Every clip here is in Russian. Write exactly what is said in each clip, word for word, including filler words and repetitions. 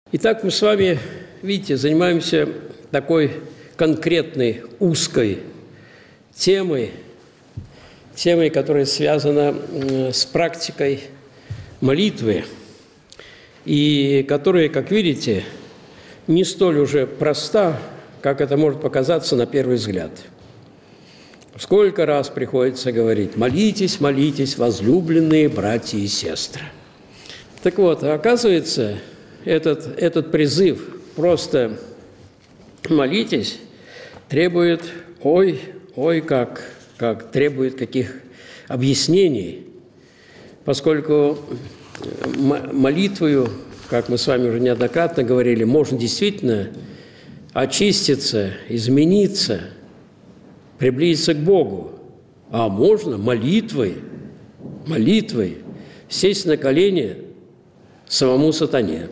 Итак, мы с вами, видите, занимаемся такой конкретной, узкой темой, темой, которая связана с практикой молитвы, и которая, как видите, не столь уже проста, как это может показаться на первый взгляд. Сколько раз приходится говорить: молитесь, молитесь, возлюбленные братья и сестры. Так вот, оказывается, этот, этот призыв просто молитесь требует, ой, ой, как, как требует каких объяснений, поскольку молитвою, как мы с вами уже неоднократно говорили, можно действительно очиститься, измениться, приблизиться к Богу. А можно молитвой, молитвой сесть на колени самому сатане.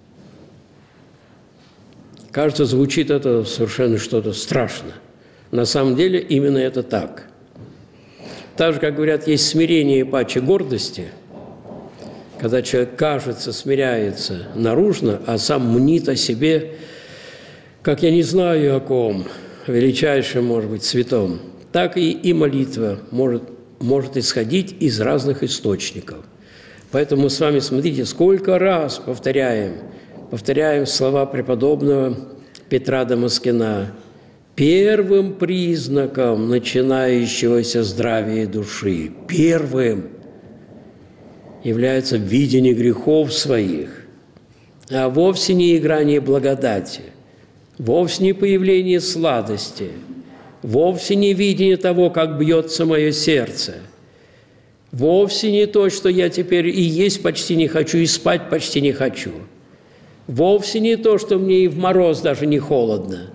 Кажется, звучит это совершенно что-то страшно. На самом деле именно это так. Так же, как говорят, есть смирение и паче гордости, когда человек, кажется, смиряется наружно, а сам мнит о себе, как я не знаю о ком, величайшем, может быть, святом, так и, и молитва может, может исходить из разных источников. Поэтому мы с вами, смотрите, сколько раз повторяем, повторяем слова преподобного Петра Дамаскина: первым признаком начинающегося здравия души, первым является видение грехов своих, а вовсе не играние благодати, вовсе не появление сладости, вовсе не видение того, как бьется мое сердце, вовсе не то, что я теперь и есть почти не хочу, и спать почти не хочу, вовсе не то, что мне и в мороз даже не холодно.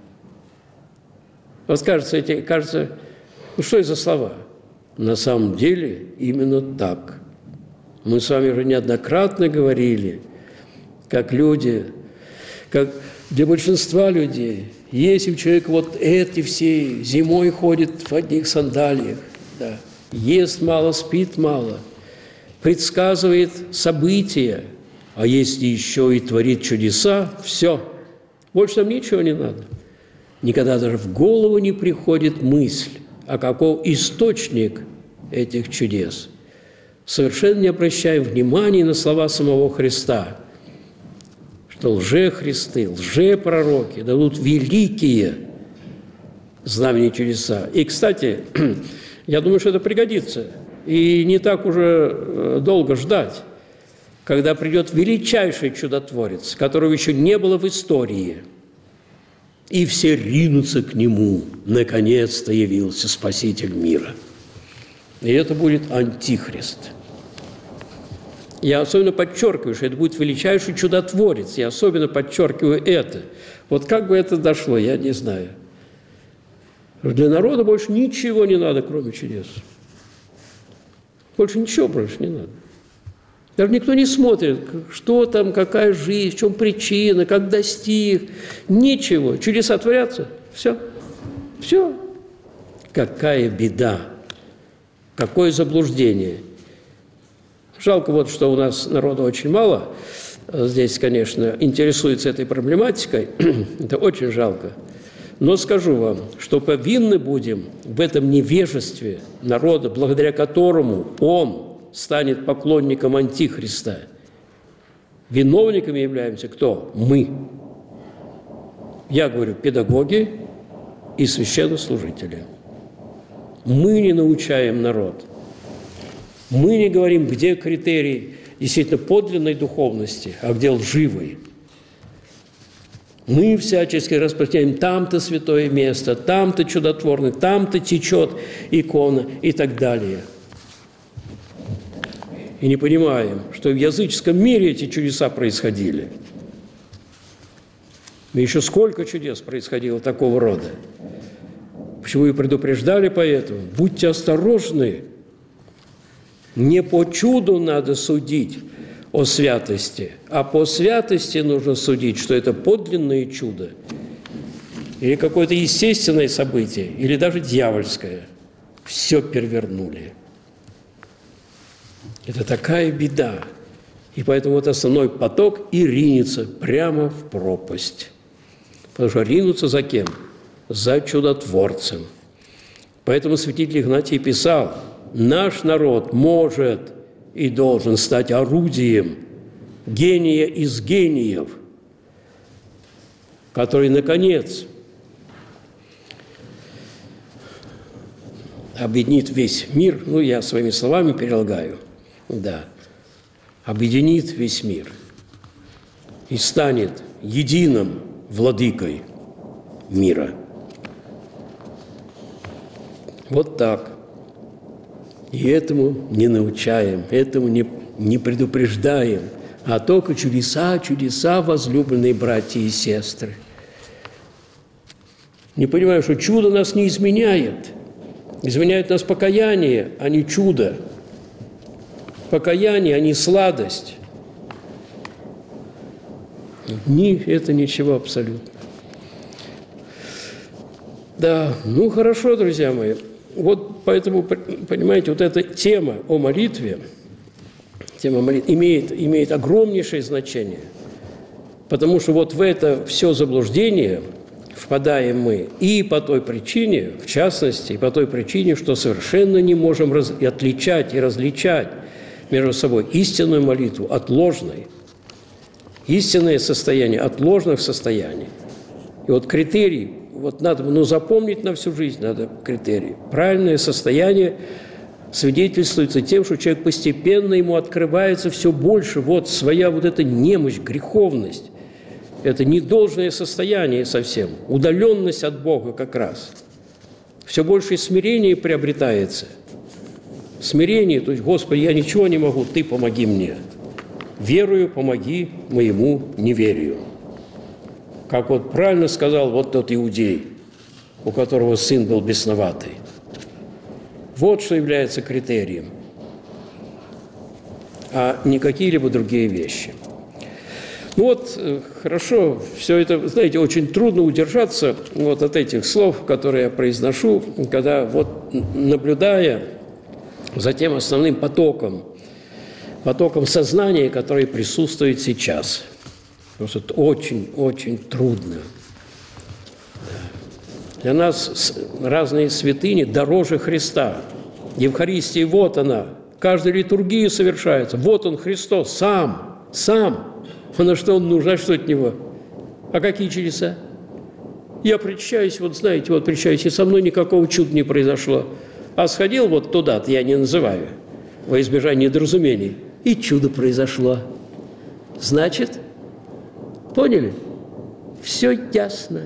Вот кажется, эти, кажется, ну что это за слова? На самом деле именно так. Мы с вами уже неоднократно говорили, как люди, как для большинства людей, если у человека вот эти все зимой ходит в одних сандалиях, да, ест мало, спит мало, предсказывает события, а если еще и творит чудеса, все, больше нам ничего не надо. Никогда даже в голову не приходит мысль, а каков источник этих чудес. Совершенно не обращаем внимания на слова самого Христа, что лже-христы, лже-пророки дадут великие знамения и чудеса. И, кстати, я думаю, что это пригодится. И не так уже долго ждать, когда придет величайший чудотворец, которого еще не было в истории, и все ринутся к нему. Наконец-то явился Спаситель мира. И это будет Антихрист. Я особенно подчеркиваю, что это будет величайший чудотворец. Я особенно подчеркиваю это. Вот как бы это дошло, я не знаю. Для народа больше ничего не надо, кроме чудес. Больше ничего больше не надо. Даже никто не смотрит, что там, какая жизнь, в чем причина, как достиг. Ничего. Чудеса творятся. Все. Все. Какая беда. Какое заблуждение. Жалко вот, что у нас народа очень мало. Здесь, конечно, интересуется этой проблематикой. Это очень жалко. Но скажу вам, что повинны будем в этом невежестве народа, благодаря которому он станет поклонником Антихриста. Виновниками являемся кто? Мы. Я говорю, педагоги и священнослужители. Мы не научаем народ. Мы не говорим, где критерий действительно подлинной духовности, а где лживой. Мы всячески распространяем: там-то святое место, там-то чудотворный, там-то течет икона и так далее. И не понимаем, что в языческом мире эти чудеса происходили. И еще сколько чудес происходило такого рода. Почему и предупреждали поэтому? Будьте осторожны. Не по чуду надо судить о святости, а по святости нужно судить, что это подлинное чудо или какое-то естественное событие, или даже дьявольское. Все перевернули. Это такая беда. И поэтому вот основной поток и ринется прямо в пропасть. Потому что ринутся за кем? За чудотворцем. Поэтому святитель Игнатий писал: наш народ может и должен стать орудием гения из гениев, который, наконец, объединит весь мир, ну, я своими словами перелагаю, да, объединит весь мир и станет единым владыкой мира. Вот так. И этому не научаем, этому не, не предупреждаем, а только чудеса, чудеса, возлюбленные братья и сестры. Не понимаю, что чудо нас не изменяет. Изменяет нас покаяние, а не чудо. Покаяние, а не сладость. Ни, это ничего абсолютно. Да, ну хорошо, друзья мои. Вот поэтому, понимаете, вот эта тема о молитве, тема молитвы имеет, имеет огромнейшее значение, потому что вот в это все заблуждение впадаем мы и по той причине, в частности, и по той причине, что совершенно не можем раз, и отличать и различать между собой истинную молитву от ложной, истинное состояние от ложных состояний. И вот критерий, вот надо, ну, запомнить на всю жизнь надо критерий. Правильное состояние свидетельствуется тем, что человек постепенно, ему открывается все больше, вот своя вот эта немощь, греховность. Это недолжное состояние совсем, удаленность от Бога как раз. Все больше смирение приобретается. Смирение, то есть, Господи, я ничего не могу, Ты помоги мне. Верую, помоги моему неверию. Как вот правильно сказал вот тот иудей, у которого сын был бесноватый. Вот что является критерием, а не какие-либо другие вещи. Ну вот, хорошо, все это, знаете, очень трудно удержаться вот от этих слов, которые я произношу, когда вот, наблюдая за тем основным потоком, потоком сознания, который присутствует сейчас. Потому что это очень-очень трудно. Для нас разные святыни дороже Христа. Евхаристия, вот она, каждая литургия совершается. Вот он, Христос, сам, сам. А на что он нужен, а что от него? А какие чудеса? Я причащаюсь, вот знаете, вот причащаюсь, и со мной никакого чуда не произошло. А сходил вот туда-то, я не называю, во избежание недоразумений, и чудо произошло. Значит, поняли? Все ясно.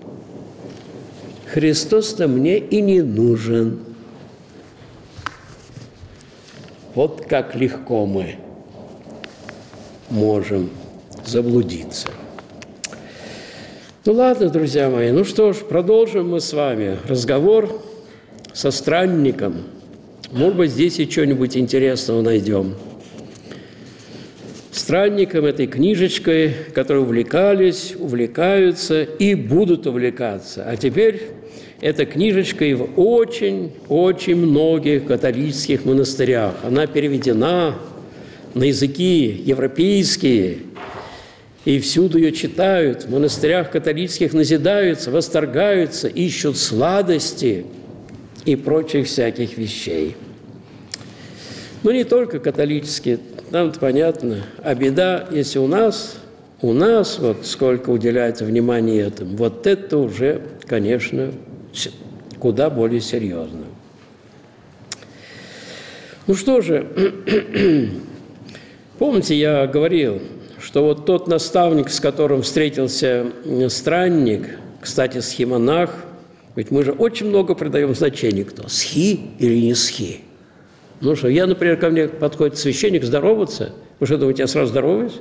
Христос-то мне и не нужен. Вот как легко мы можем заблудиться. Ну ладно, друзья мои, ну что ж, продолжим мы с вами разговор со странником. Может быть, здесь и что-нибудь интересного найдем. Странником, этой книжечкой, которые увлекались, увлекаются и будут увлекаться. А теперь эта книжечка и в очень-очень многих католических монастырях. Она переведена на языки европейские, и всюду ее читают, в монастырях католических назидаются, восторгаются, ищут сладости и прочих всяких вещей. Но не только католические, нам-то понятно, а беда, если у нас, у нас вот сколько уделяется внимания этому, вот это уже, конечно, куда более серьезно. Ну что же, помните, я говорил, что вот тот наставник, с которым встретился странник, кстати, схимонах, ведь мы же очень много придаем значения, кто схи или не схи. Ну что, я, например, ко мне подходит священник здороваться, вы что думаете, я сразу здороваюсь?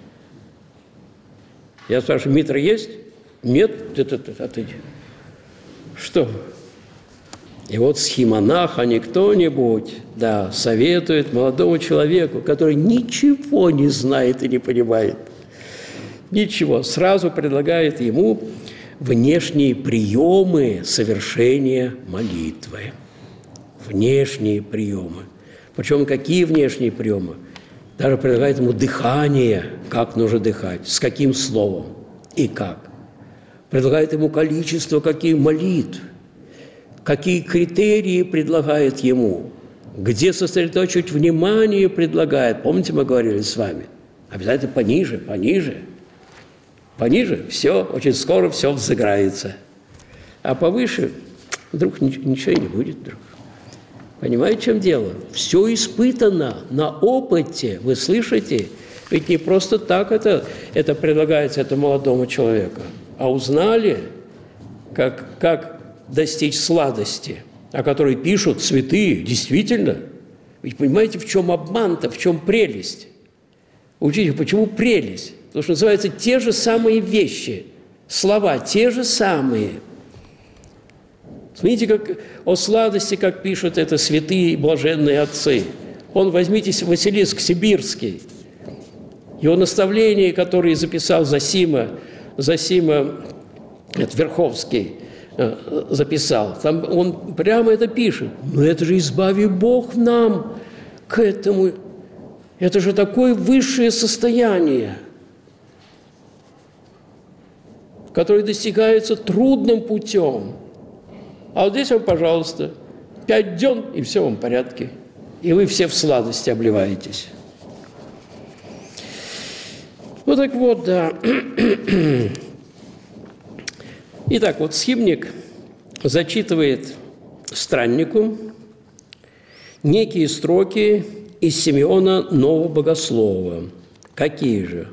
Я спрашиваю, митра есть? Нет? Это, это, это. Что? И вот схимонах, а не кто-нибудь, да, советует молодому человеку, который ничего не знает и не понимает, ничего, сразу предлагает ему внешние приемы совершения молитвы. Внешние приемы. Причем какие внешние приемы? Даже предлагает ему дыхание, как нужно дыхать, с каким словом и как. Предлагает ему количество, какие молитв, какие критерии предлагает ему, где сосредоточить внимание предлагает. Помните, мы говорили с вами? Обязательно пониже, пониже, пониже, все, очень скоро все взыграется. А повыше вдруг ничего и не будет вдруг. Понимаете, в чем дело? Все испытано на опыте, вы слышите? Ведь не просто так это, это предлагается этому молодому человеку, а узнали, как, как достичь сладости, о которой пишут святые, действительно. Ведь понимаете, в чем обман-то, в чем прелесть? Учитель, почему прелесть? Потому что называются те же самые вещи, слова те же самые. Смотрите, как о сладости, как пишут это святые и блаженные отцы. Он, возьмите Василиск Сибирский, его наставления, которые записал Зосима, Зосима это, Верховский, записал, там он прямо это пишет. Но это же избави Бог нам к этому. Это же такое высшее состояние, которое достигается трудным путем. А вот здесь вам, пожалуйста, пять дён, и все вам в порядке. И вы все в сладости обливаетесь. Ну так вот, да. Итак, вот схимник зачитывает страннику некие строки из Симеона Нового Богослова. Какие же?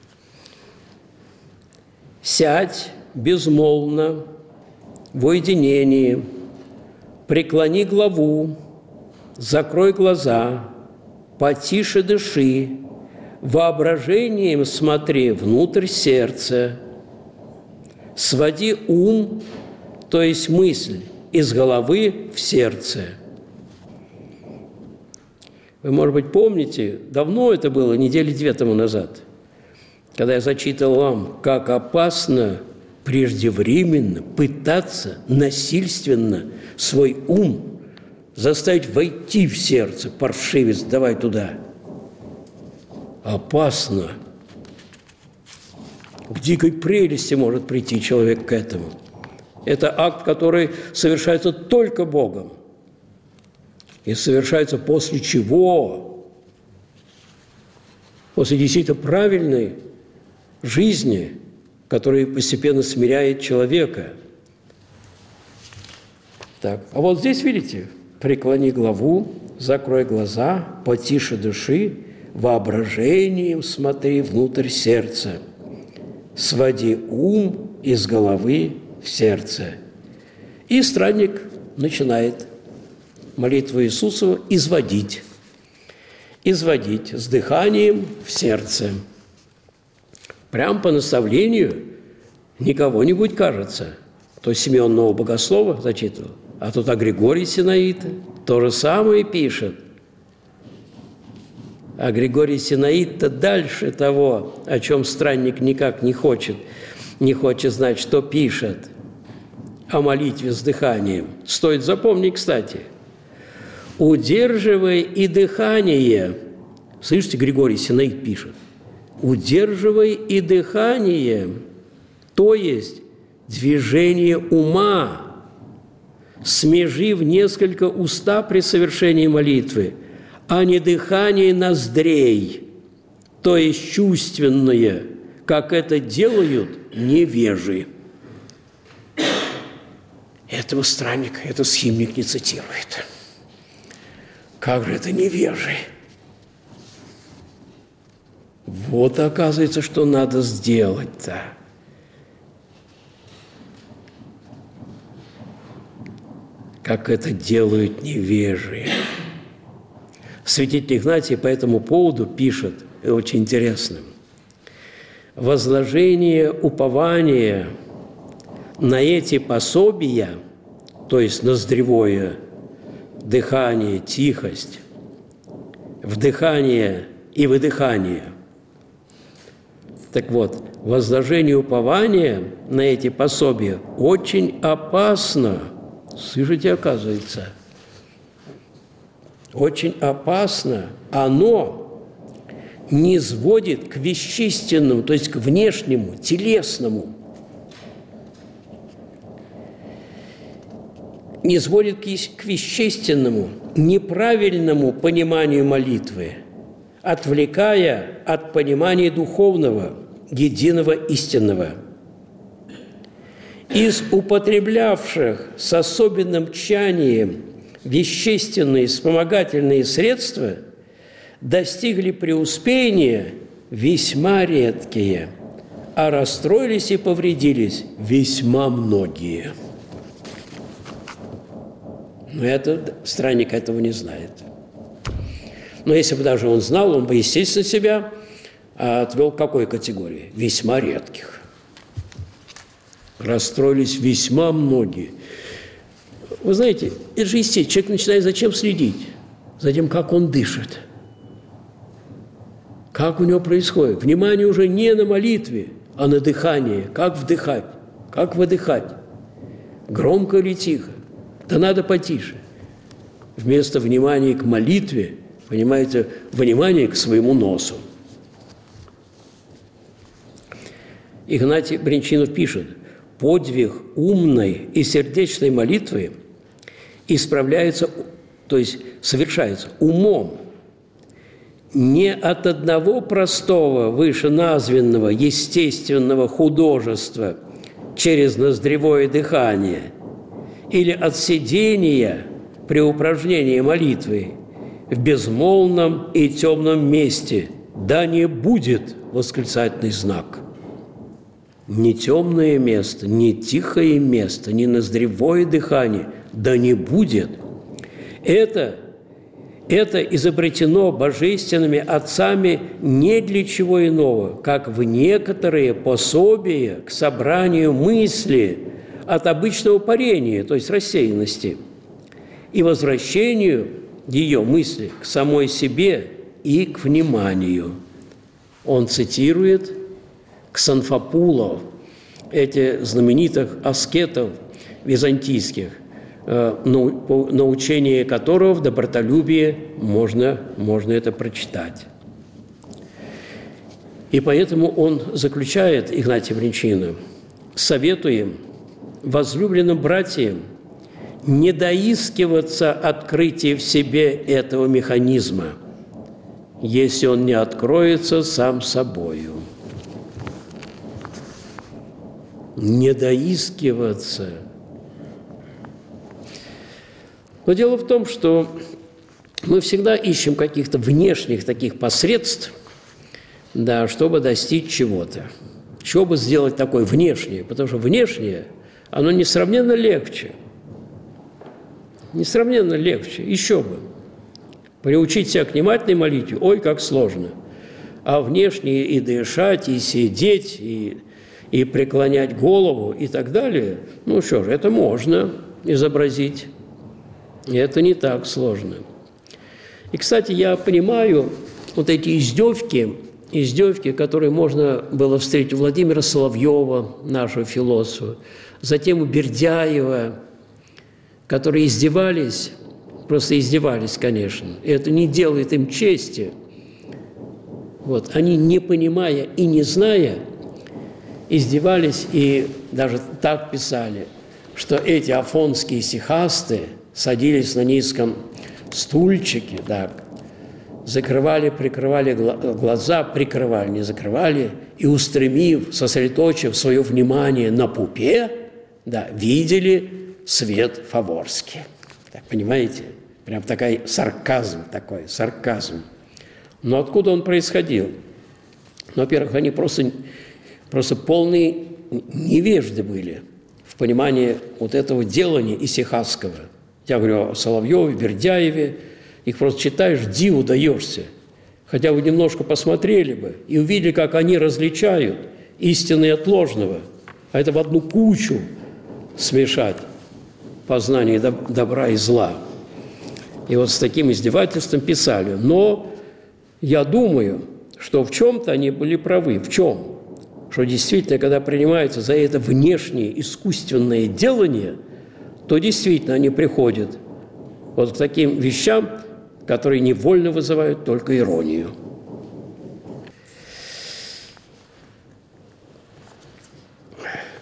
«Сядь безмолвно в уединении, преклони главу, закрой глаза, потише дыши, воображением смотри внутрь сердца, своди ум, то есть мысль, из головы в сердце». Вы, может быть, помните, давно это было, недели две тому назад, когда я зачитывал вам, как опасно преждевременно пытаться насильственно свой ум заставить войти в сердце. Паршивец, давай туда. Опасно. К дикой прелести может прийти человек к этому. Это акт, который совершается только Богом. И совершается после чего? После действительно правильной жизни, которая постепенно смиряет человека. Так, а вот здесь, видите, преклони главу, закрой глаза, потише дыши, воображением смотри внутрь сердца, своди ум из головы в сердце. И странник начинает молитву Иисусову изводить, изводить с дыханием в сердце. Прям по наставлению не кого-нибудь, кажется, то Симеон Нового Богослова зачитывал, а тут а Григорий Синаит то же самое пишет. А Григорий Синаит-то дальше того, о чем странник никак не хочет, не хочет знать, что пишет о молитве с дыханием. Стоит запомнить, кстати. «Удерживай и дыхание». Слышите, Григорий Синаит пишет. «Удерживай и дыхание», то есть движение ума, смежив несколько уста при совершении молитвы, а не дыхание ноздрей, то есть чувственное, как это делают невежи. Этого странника, это схимник не цитирует. Как же это невежи? Вот, оказывается, что надо сделать-то. Как это делают невежи. Святитель Игнатий по этому поводу пишет, и очень интересно. Возложение упования на эти пособия, то есть ноздревое дыхание, тихость, вдыхание и выдыхание. Так вот, возложение упования на эти пособия очень опасно. Слышите, оказывается, очень опасно. Оно не сводит к вещественному, то есть к внешнему, телесному, не сводит к вещественному, неправильному пониманию молитвы, отвлекая от понимания духовного, единого, истинного. Из употреблявших с особенным тщанием вещественные вспомогательные средства достигли преуспеяния весьма редкие, а расстроились и повредились весьма многие. Но этот странник этого не знает. Но если бы даже он знал, он бы, естественно, себя отвел к какой категории? Весьма редких. Расстроились весьма многие. Вы знаете, это же естественно. Человек начинает зачем следить? За тем, как он дышит. Как у него происходит. Внимание уже не на молитве, а на дыхании. Как вдыхать, как выдыхать. Громко или тихо. Да надо потише. Вместо внимания к молитве, понимаете, внимание к своему носу. Игнатий Бринчинов пишет: подвиг умной и сердечной молитвы исправляется, то есть совершается умом, не от одного простого, вышеназванного, естественного художества через ноздревое дыхание или от сидения при упражнении молитвы в безмолвном и темном месте, да не будет восклицательный знак. Не темное место, не тихое место, не ноздревое дыхание, да не будет. Это, это изобретено божественными отцами не для чего иного, как в некоторые пособия к собранию мысли от обычного парения, то есть рассеянности, и возвращению ее мысли к самой себе и к вниманию. Он цитирует Ксанфопулов, этих знаменитых аскетов византийских, научение которого в добротолюбии можно, можно это прочитать. И поэтому он заключает, Игнатий Бринчинов: советуем возлюбленным братьям не доискиваться открытия в себе этого механизма, если он не откроется сам собою. Не доискиваться. Но дело в том, что мы всегда ищем каких-то внешних таких посредств, да, чтобы достичь чего-то. Чтобы сделать такое внешнее, потому что внешнее, оно несравненно легче. Несравненно легче, еще бы. Приучить себя к внимательной молитве, ой, как сложно. А внешнее и дышать, и сидеть, и, и преклонять голову, и так далее, ну что же, это можно изобразить. И это не так сложно. И, кстати, я понимаю вот эти издевки, издевки, которые можно было встретить у Владимира Соловьева, нашего философа, затем у Бердяева, которые издевались, просто издевались, конечно, и это не делает им чести. Вот, они, не понимая и не зная, издевались и даже так писали, что эти афонские сихасты садились на низком стульчике, так, закрывали, прикрывали глаза, прикрывали, не закрывали, и, устремив, сосредоточив свое внимание на пупе, да, видели свет фаворский. Так, понимаете? Прям такой сарказм такой, сарказм. Но откуда он происходил? Ну, во-первых, они просто, просто полные невежды были в понимании вот этого делания исихасского. Я говорю о Соловьеве, Бердяеве. Их просто читаешь, диву даешься. Хотя вы немножко посмотрели бы и увидели, как они различают истинное от ложного. А это в одну кучу смешать познание добра и зла. И вот с таким издевательством писали. Но я думаю, что в чем-то они были правы. В чем? Что действительно, когда принимаются за это внешнее искусственное делание, то действительно они приходят вот к таким вещам, которые невольно вызывают только иронию.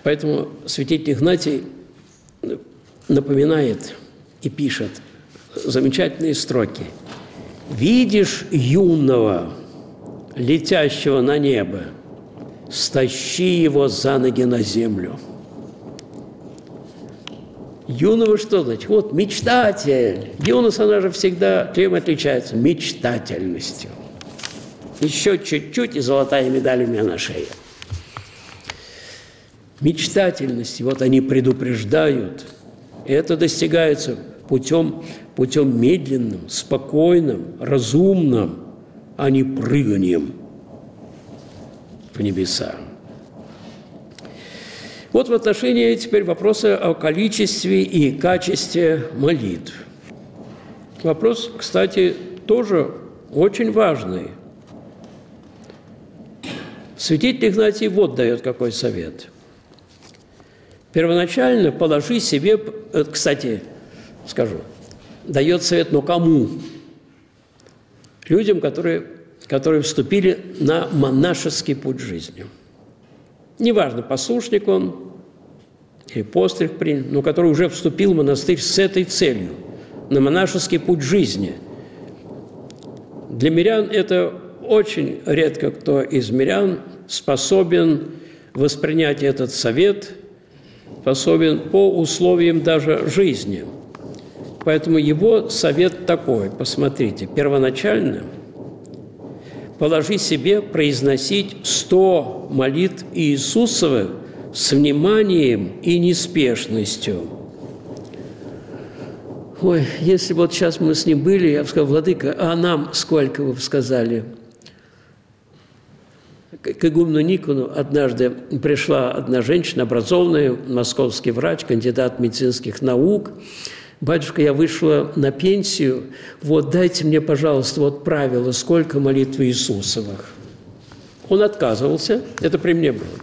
Поэтому святитель Игнатий напоминает и пишет замечательные строки. «Видишь юного, летящего на небо, стащи его за ноги на землю». Юного что значит? Вот мечтатель. Юность, она же всегда чем отличается? Мечтательностью. Еще чуть-чуть, и золотая медаль у меня на шее. Мечтательности, вот они предупреждают. И это достигается путем, путем медленным, спокойным, разумным, а не прыганием в небеса. Вот в отношении теперь вопроса о количестве и качестве молитв. Вопрос, кстати, тоже очень важный. Святитель Игнатий вот дает какой совет. Первоначально положи себе, кстати, скажу, дает совет, но кому? Людям, которые, которые вступили на монашеский путь жизни. Неважно, послушник он или постриг принял, но который уже вступил в монастырь с этой целью, на монашеский путь жизни. Для мирян это очень редко кто из мирян способен воспринять этот совет, способен по условиям даже жизни. Поэтому его совет такой, посмотрите, первоначально положи себе произносить сто молитв Иисусовых с вниманием и неспешностью. Ой, если вот сейчас мы с ним были, я бы сказал, владыка, а нам сколько вы бы сказали? К игумену Никону однажды пришла одна женщина, образованная, московский врач, кандидат медицинских наук. «Батюшка, я вышла на пенсию, вот дайте мне, пожалуйста, вот правило, сколько молитв Иисусовых». Он отказывался, это при мне было.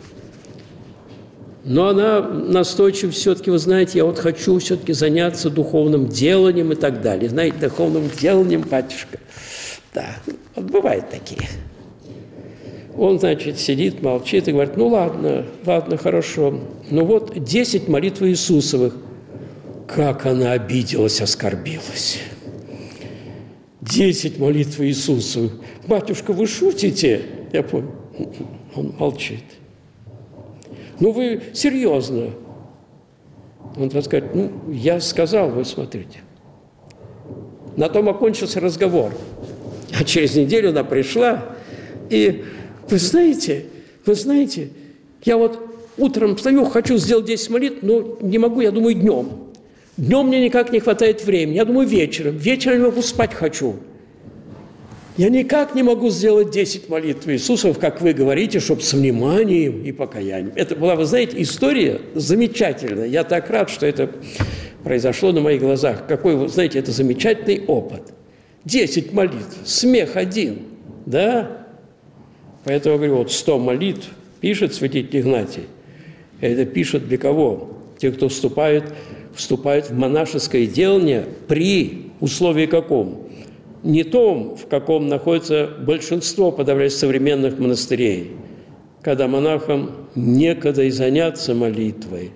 Но она настойчиво все-таки, вы знаете, я вот хочу все-таки заняться духовным деланием и так далее. Знаете, духовным деланием, батюшка, да, вот бывают такие. Он, значит, сидит, молчит и говорит, ну ладно, ладно, хорошо, ну вот десять молитв Иисусовых. Как она обиделась, оскорбилась. Десять молитв Иисусу. Батюшка, вы шутите? Я понял. Он молчит. Ну, вы серьезно? Он скажет, ну, я сказал, вы смотрите. На том окончился разговор. А через неделю она пришла, и вы знаете, вы знаете, я вот утром встаю, хочу сделать десять молитв, но не могу, я думаю, днем. Днем мне никак не хватает времени. Я думаю, вечером. Вечером я могу спать хочу. Я никак не могу сделать десять молитв Иисусов, как вы говорите, чтобы с вниманием и покаянием. Это была, вы знаете, история замечательная. Я так рад, что это произошло на моих глазах. Какой, вы знаете, это замечательный опыт. Десять молитв, смех один. Да? Поэтому я говорю, вот сто молитв пишет святитель Игнатий. Это пишет для кого? Те, кто вступает вступают в монашеское делание при условии каком? Не том, в каком находится большинство подавляющих современных монастырей, когда монахам некогда и заняться молитвой,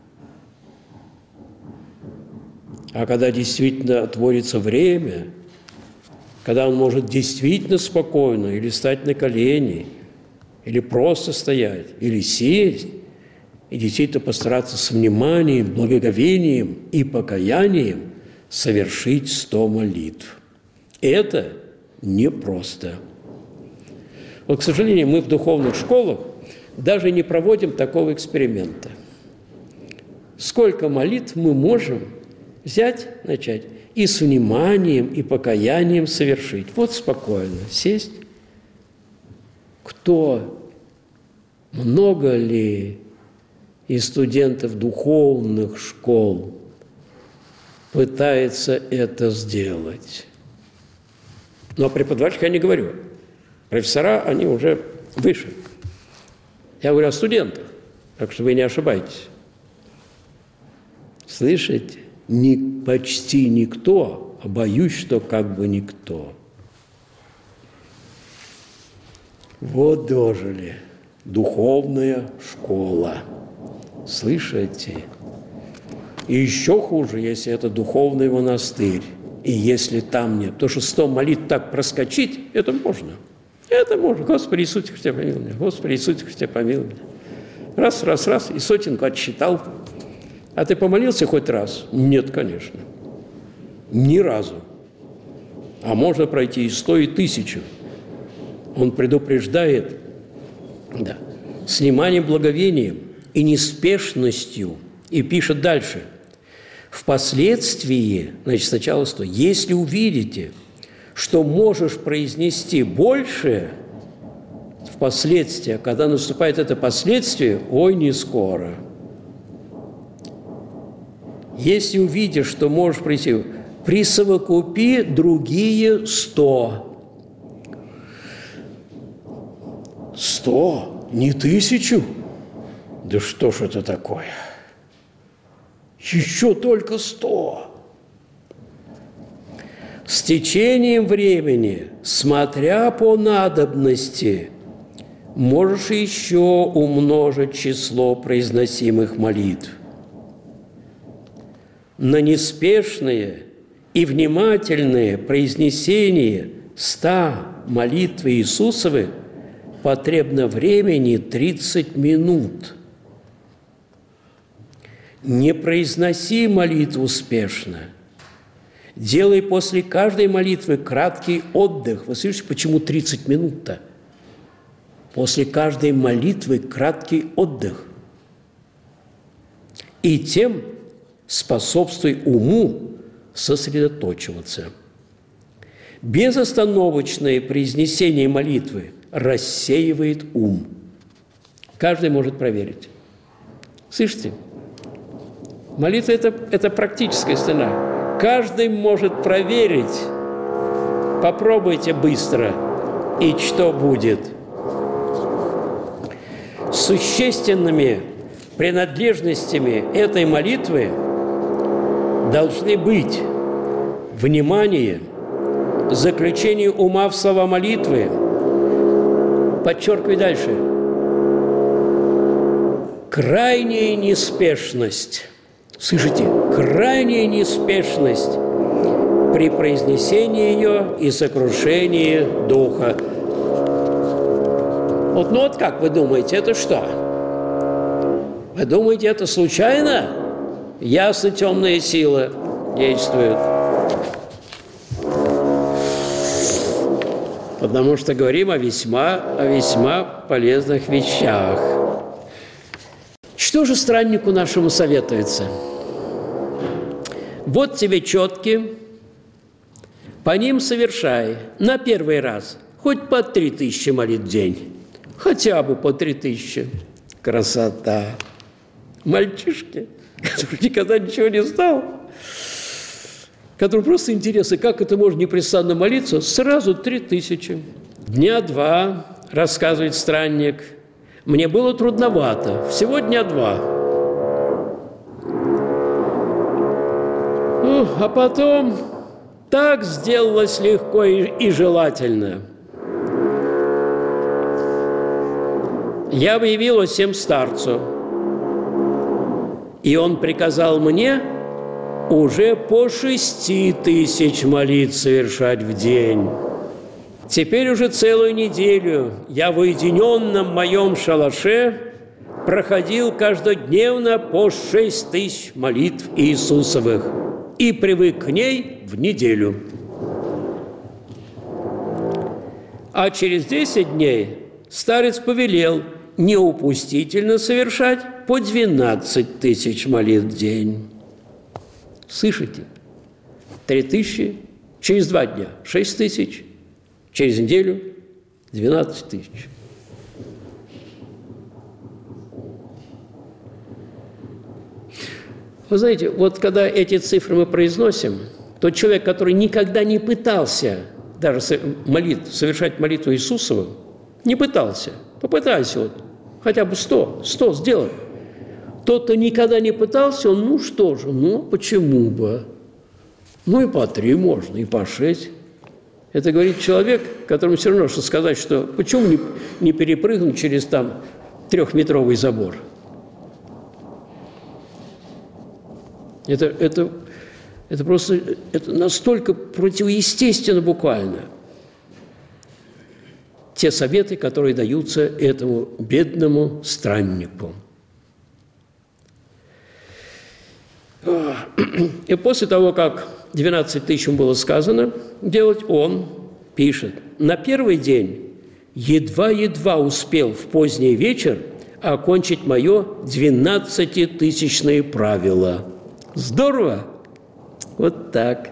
а когда действительно отводится время, когда он может действительно спокойно или встать на колени, или просто стоять, или сесть, и действительно постараться с вниманием, благоговением и покаянием совершить сто молитв. Это непросто. Вот, к сожалению, мы в духовных школах даже не проводим такого эксперимента. Сколько молитв мы можем взять, начать, и с вниманием и покаянием совершить. Вот спокойно сесть. Кто, много ли из студентов духовных школ пытается это сделать? Но о преподавателях я не говорю. Профессора, они уже выше. Я говорю о студентах, так что вы не ошибаетесь. Слышите? Не, почти никто, а боюсь, что как бы никто. Вот дожили. Духовная школа. Слышите? И еще хуже, если это духовный монастырь, и если там нет. Потому что сто молитв так проскочить, это можно. Это можно. Господи Иисусе Христе, помилуй меня. Господи Иисусе Христе, помилуй меня. Раз, раз, раз, и сотенку отсчитал. А ты помолился хоть раз? Нет, конечно. Ни разу. А можно пройти и сто, и тысячу. Он предупреждает, да, с вниманием, благовением и неспешностью. И пишет дальше. Впоследствии, значит, сначала сто. Если увидите, что можешь произнести больше, впоследствии, когда наступает это последствие, ой, не скоро. Если увидишь, что можешь произнести, присовокупи другие сто. Сто? Не тысячу? Да что ж это такое? Еще только сто. С течением времени, смотря по надобности, можешь еще умножить число произносимых молитв. На неспешные и внимательное произнесение ста молитв Иисусовых потребно времени тридцать минут. Не произноси молитву спешно. Делай после каждой молитвы краткий отдых. Вы слышите, почему тридцать минут-то? После каждой молитвы краткий отдых. И тем способствуй уму сосредоточиваться. Безостановочное произнесение молитвы рассеивает ум. Каждый может проверить. Слышите? Молитва – это, это практическая сторона. Каждый может проверить. Попробуйте быстро, и что будет. Существенными принадлежностями этой молитвы должны быть внимание, заключение ума в слова молитвы, подчеркиваю дальше, крайняя неспешность. Слышите? Крайняя неспешность при произнесении ее и сокрушении духа. Вот, ну вот как вы думаете, это что? Вы думаете, это случайно? Ясно, темная сила действует. Потому что говорим о весьма, о весьма полезных вещах. Что же страннику нашему советуется? Вот тебе четки, по ним совершай на первый раз хоть по три тысячи молитв в день. Хотя бы по три тысячи. Красота. Мальчишки, который никогда ничего не знал, которому просто интересно, как это можно непрестанно молиться, сразу три тысячи. Дня два, рассказывает странник, мне было трудновато, всего дня два. Ну, а потом так сделалось легко и, и желательно. Я объявил о сем старцу, и он приказал мне уже по шести тысяч молитв совершать в день. Теперь уже целую неделю я в уединенном моем шалаше проходил каждодневно по шесть тысяч молитв Иисусовых и привык к ней в неделю. А через десять дней старец повелел неупустительно совершать по двенадцать тысяч молитв в день. Слышите? Три тысячи, через два дня шесть тысяч, через неделю двенадцать тысяч. Вы знаете, вот когда эти цифры мы произносим, тот человек, который никогда не пытался даже молитв, совершать молитву Иисусову, не пытался, попытайся вот, хотя бы сто, сто сделай. Тот, кто никогда не пытался, он, ну что же, ну почему бы? Ну и по три можно, и по шесть. Это говорит человек, которому все равно, что сказать, что почему не, не перепрыгнуть через там трехметровый забор? Это, это, это просто это настолько противоестественно буквально. Те советы, которые даются этому бедному страннику. И после того, как двенадцать тысяч было сказано делать, он пишет: «На первый день едва-едва успел в поздний вечер окончить мое двенадцатитысячное правило». Здорово! Вот так.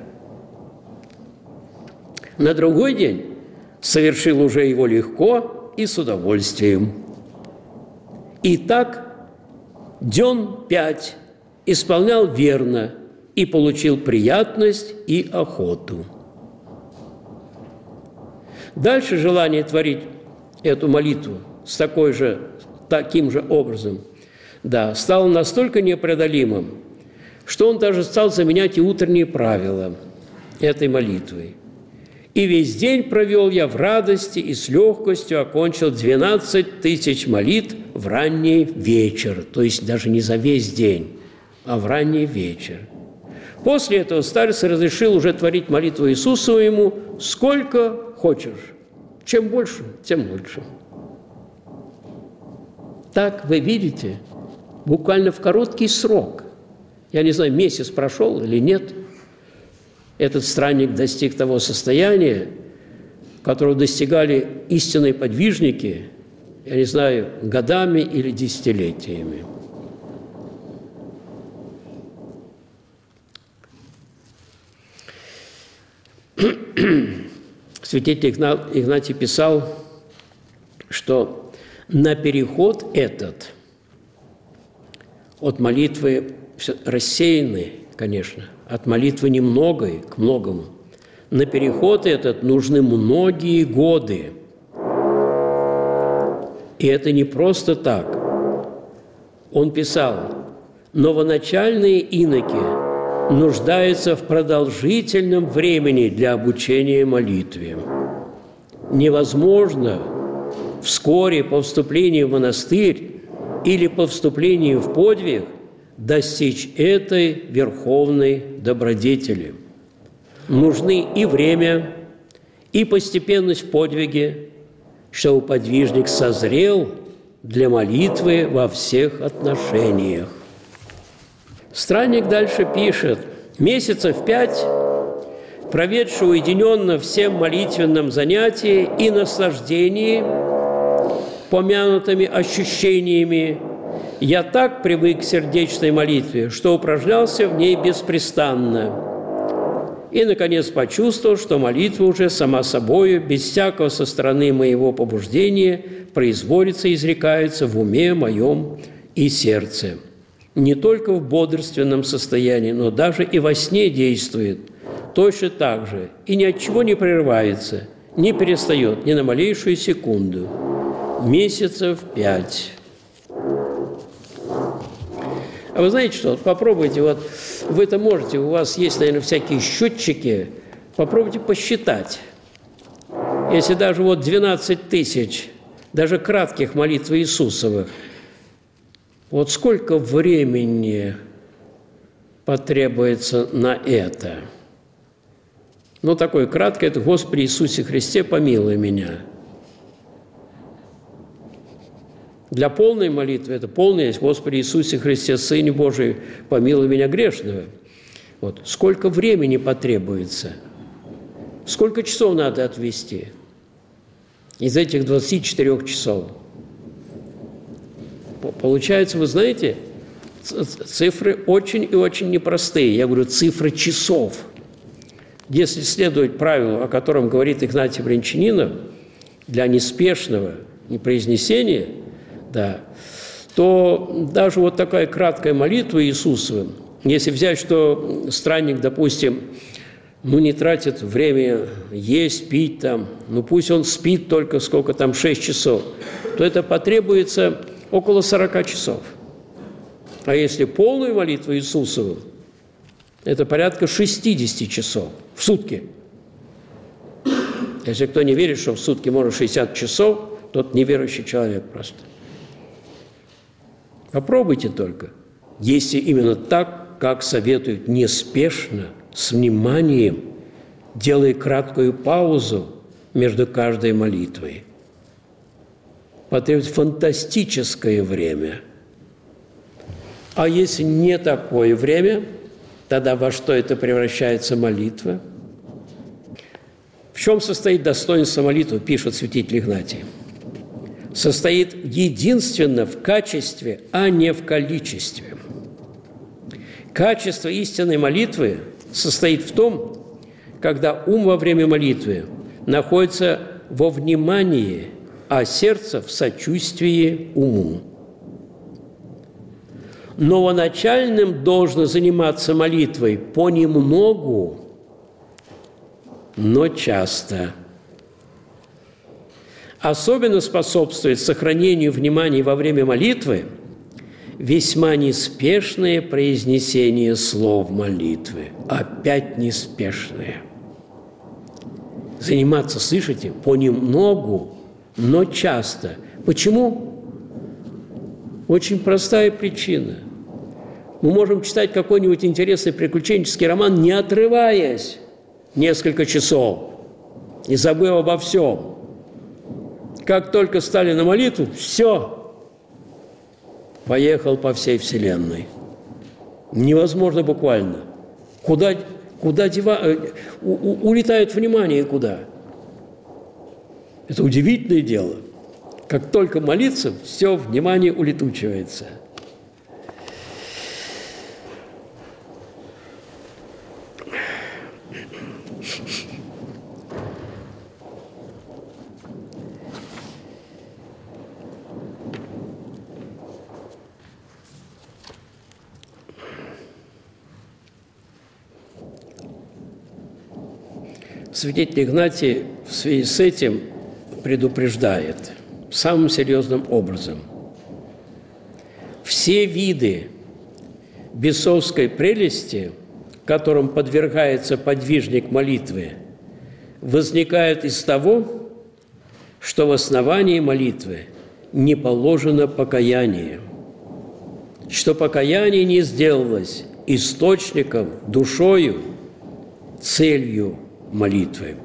На другой день совершил уже его легко и с удовольствием. И так дён пять исполнял верно и получил приятность и охоту. Дальше желание творить эту молитву с такой же, таким же образом, да, стало настолько непреодолимым, что он даже стал заменять и утренние правила этой молитвы. «И весь день провел я в радости и с легкостью окончил двенадцать тысяч молитв в ранний вечер». То есть даже не за весь день, а в ранний вечер. После этого старец разрешил уже творить молитву Иисусу ему сколько хочешь. Чем больше, тем лучше. Так, вы видите, буквально в короткий срок, я не знаю, месяц прошел или нет, этот странник достиг того состояния, которого достигали истинные подвижники, я не знаю, годами или десятилетиями. Святитель Игнатий писал, что на переход этот от молитвы рассеянный, конечно, от молитвы немногой к многому, на переход этот нужны многие годы. И это не просто так. Он писал: новоначальные иноки нуждаются в продолжительном времени для обучения молитве. Невозможно вскоре по вступлении в монастырь или по вступлению в подвиг достичь этой верховной добродетели. Нужны и время, и постепенность в подвиге, чтобы подвижник созрел для молитвы во всех отношениях. Странник дальше пишет: месяцев пять, проведший уединенно всем молитвенном занятии и наслаждении помянутыми ощущениями, я так привык к сердечной молитве, что упражнялся в ней беспрестанно. И, наконец, почувствовал, что молитва уже сама собою, без всякого со стороны моего побуждения, производится и изрекается в уме моем и сердце. Не только в бодрственном состоянии, но даже и во сне действует точно так же, и ни от чего не прерывается, не перестает ни на малейшую секунду. Месяцев пять. А вы знаете что? Вот попробуйте, вот вы это можете, у вас есть, наверное, всякие счетчики, попробуйте посчитать. Если даже вот двенадцать тысяч, даже кратких молитв Иисусовых, вот сколько времени потребуется на это? Ну, такое краткое, это «Господи Иисусе Христе, помилуй меня». Для полной молитвы это полная есть «Господи Иисусе Христе, Сыне Божий, помилуй меня грешного». Вот. Сколько времени потребуется? Сколько часов надо отвести из этих двадцати четырёх часов? Получается, вы знаете, цифры очень и очень непростые. Я говорю, цифры часов. Если следовать правилу, о котором говорит Игнатий Брянчанинов, для неспешного непроизнесения, да, то даже вот такая краткая молитва Иисусова, если взять, что странник, допустим, ну, не тратит время есть, пить там, ну, пусть он спит только сколько там, шесть часов, то это потребуется около сорока часов. А если полную молитву Иисусову, это порядка шестидесяти часов в сутки. Если кто не верит, что в сутки можно шестьдесят часов, тот неверующий человек просто. Попробуйте только, если именно так как советуют, неспешно, с вниманием, делая краткую паузу между каждой молитвой. Потребуется фантастическое время. А если не такое время, тогда во что это превращается молитва? В чем состоит достоинство молитвы, пишет святитель Игнатий? Состоит единственно в качестве, а не в количестве. Качество истинной молитвы состоит в том, когда ум во время молитвы находится во внимании, а сердце в сочувствии уму. Новоначальным должно заниматься молитвой понемногу, но часто. Особенно способствует сохранению внимания во время молитвы весьма неспешное произнесение слов молитвы. Опять неспешное. Заниматься, слышите, понемногу, но часто. Почему? Очень простая причина. Мы можем читать какой-нибудь интересный приключенческий роман, не отрываясь несколько часов и забыв обо всем. Как только стали на молитву, все, поехал по всей вселенной. Невозможно буквально. Куда, куда дева... у, у, улетает внимание куда? Это удивительное дело. Как только молиться, все, внимание улетучивается. Святитель Игнатий в связи с этим предупреждает самым серьезным образом. Все виды бесовской прелести, которым подвергается подвижник молитвы, возникают из того, что в основании молитвы не положено покаяние, что покаяние не сделалось источником, душою, целью молитвы.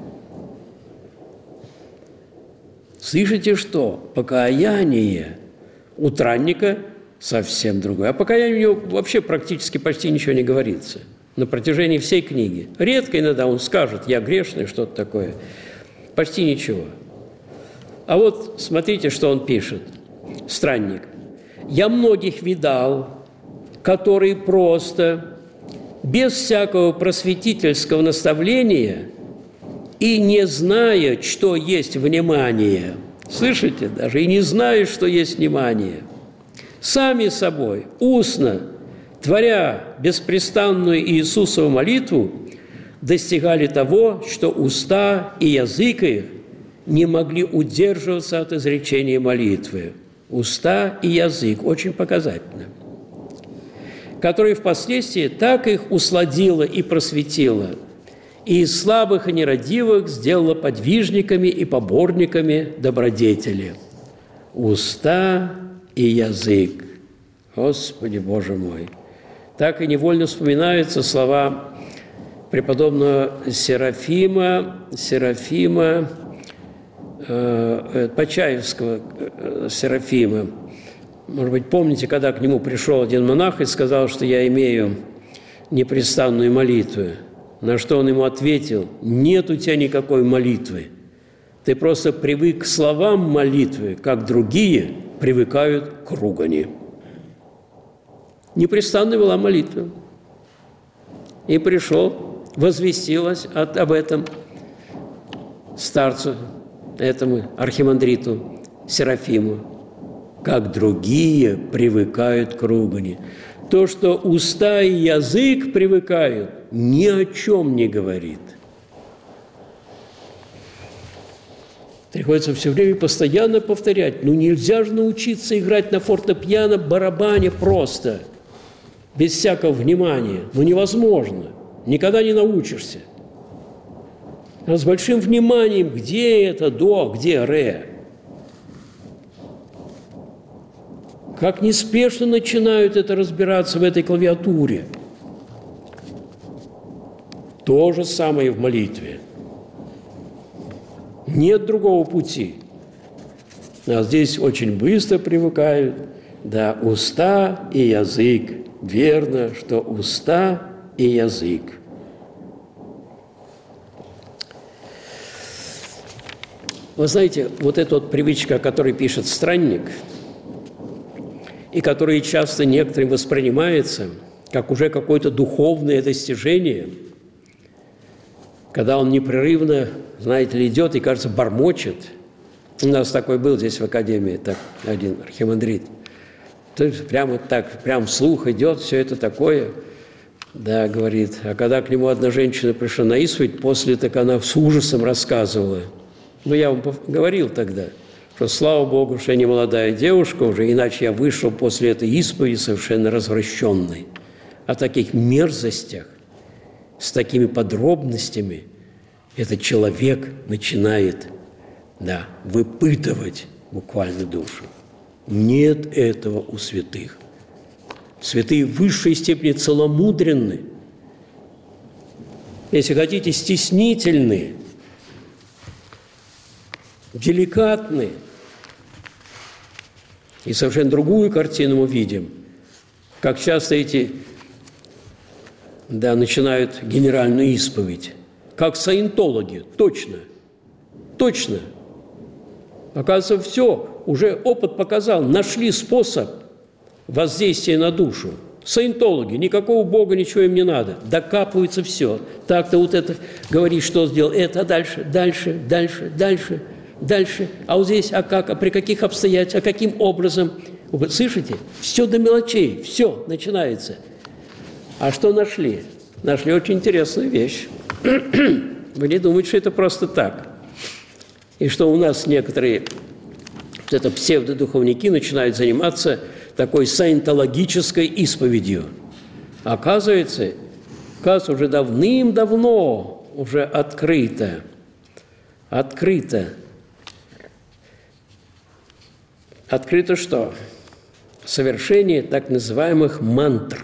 Слышите, что покаяние у транника совсем другое. О покаянии у него вообще практически почти ничего не говорится на протяжении всей книги. Редко иногда он скажет: я грешный, что-то такое. Почти ничего. А вот смотрите, что он пишет, странник. «Я многих видал, которые просто, без всякого просветительского наставления и не зная, что есть внимание, слышите, даже и не зная, что есть внимание, сами собой, устно, творя беспрестанную Иисусову молитву, достигали того, что уста и язык их не могли удерживаться от изречения молитвы». Уста и язык, очень показательно. Которое впоследствии так их усладило и просветило, и из слабых и нерадивых сделало подвижниками и поборниками добродетели. Уста и язык. Господи, Боже мой! Так и невольно вспоминаются слова преподобного Серафима, Серафима, э, Почаевского э, Серафима. Может быть, помните, когда к нему пришел один монах и сказал, что я имею непрестанную молитву, на что он ему ответил: нет у тебя никакой молитвы, ты просто привык к словам молитвы, как другие привыкают к ругани. Непрестанной была молитва. И пришел, возвестилось от, об этом старцу, этому архимандриту Серафиму, как другие привыкают к ругани. То, что уста и язык привыкают, ни о чем не говорит. Приходится все время постоянно повторять. Ну, нельзя же научиться играть на фортепиано, барабане просто, без всякого внимания. Ну, невозможно. Никогда не научишься. А с большим вниманием, где это до, где ре. Как неспешно начинают это разбираться в этой клавиатуре. То же самое в молитве. Нет другого пути. А здесь очень быстро привыкают, да, уста и язык. Верно, что уста и язык. Вы знаете, вот эта вот привычка, о которой пишет Странник, и которая часто некоторым воспринимается как уже какое-то духовное достижение, когда он непрерывно, знаете ли, идет и, кажется, бормочет. У нас такой был здесь в академии, так, один архимандрит. То есть прямо так, прям вслух идет, все это такое, да, говорит. А когда к нему одна женщина пришла на исповедь, после так она с ужасом рассказывала. Ну, я вам говорил тогда, что, слава Богу, что я не молодая девушка уже, иначе я вышел после этой исповеди совершенно развращенной. О таких мерзостях, с такими подробностями этот человек начинает, да, выпытывать буквально душу. Нет этого у святых. Святые в высшей степени целомудренны, если хотите, стеснительны, деликатны. И совершенно другую картину мы видим, как часто эти, да, начинают генеральную исповедь, как саентологи, точно, точно. Оказывается, все, уже опыт показал, нашли способ воздействия на душу. Саентологи, никакого Бога, ничего им не надо, докапывается все. Так-то вот это говорит, что сделал, это дальше, дальше, дальше, дальше, дальше. А вот здесь, а как, а при каких обстоятельствах, а каким образом? Вы слышите? Все до мелочей, все начинается. А что нашли? Нашли очень интересную вещь. Вы не думаете, что это просто так? И что у нас некоторые вот это псевдодуховники начинают заниматься такой саентологической исповедью. Оказывается, оказывается, уже давным-давно уже открыто, открыто, открыто что? Совершение так называемых мантр.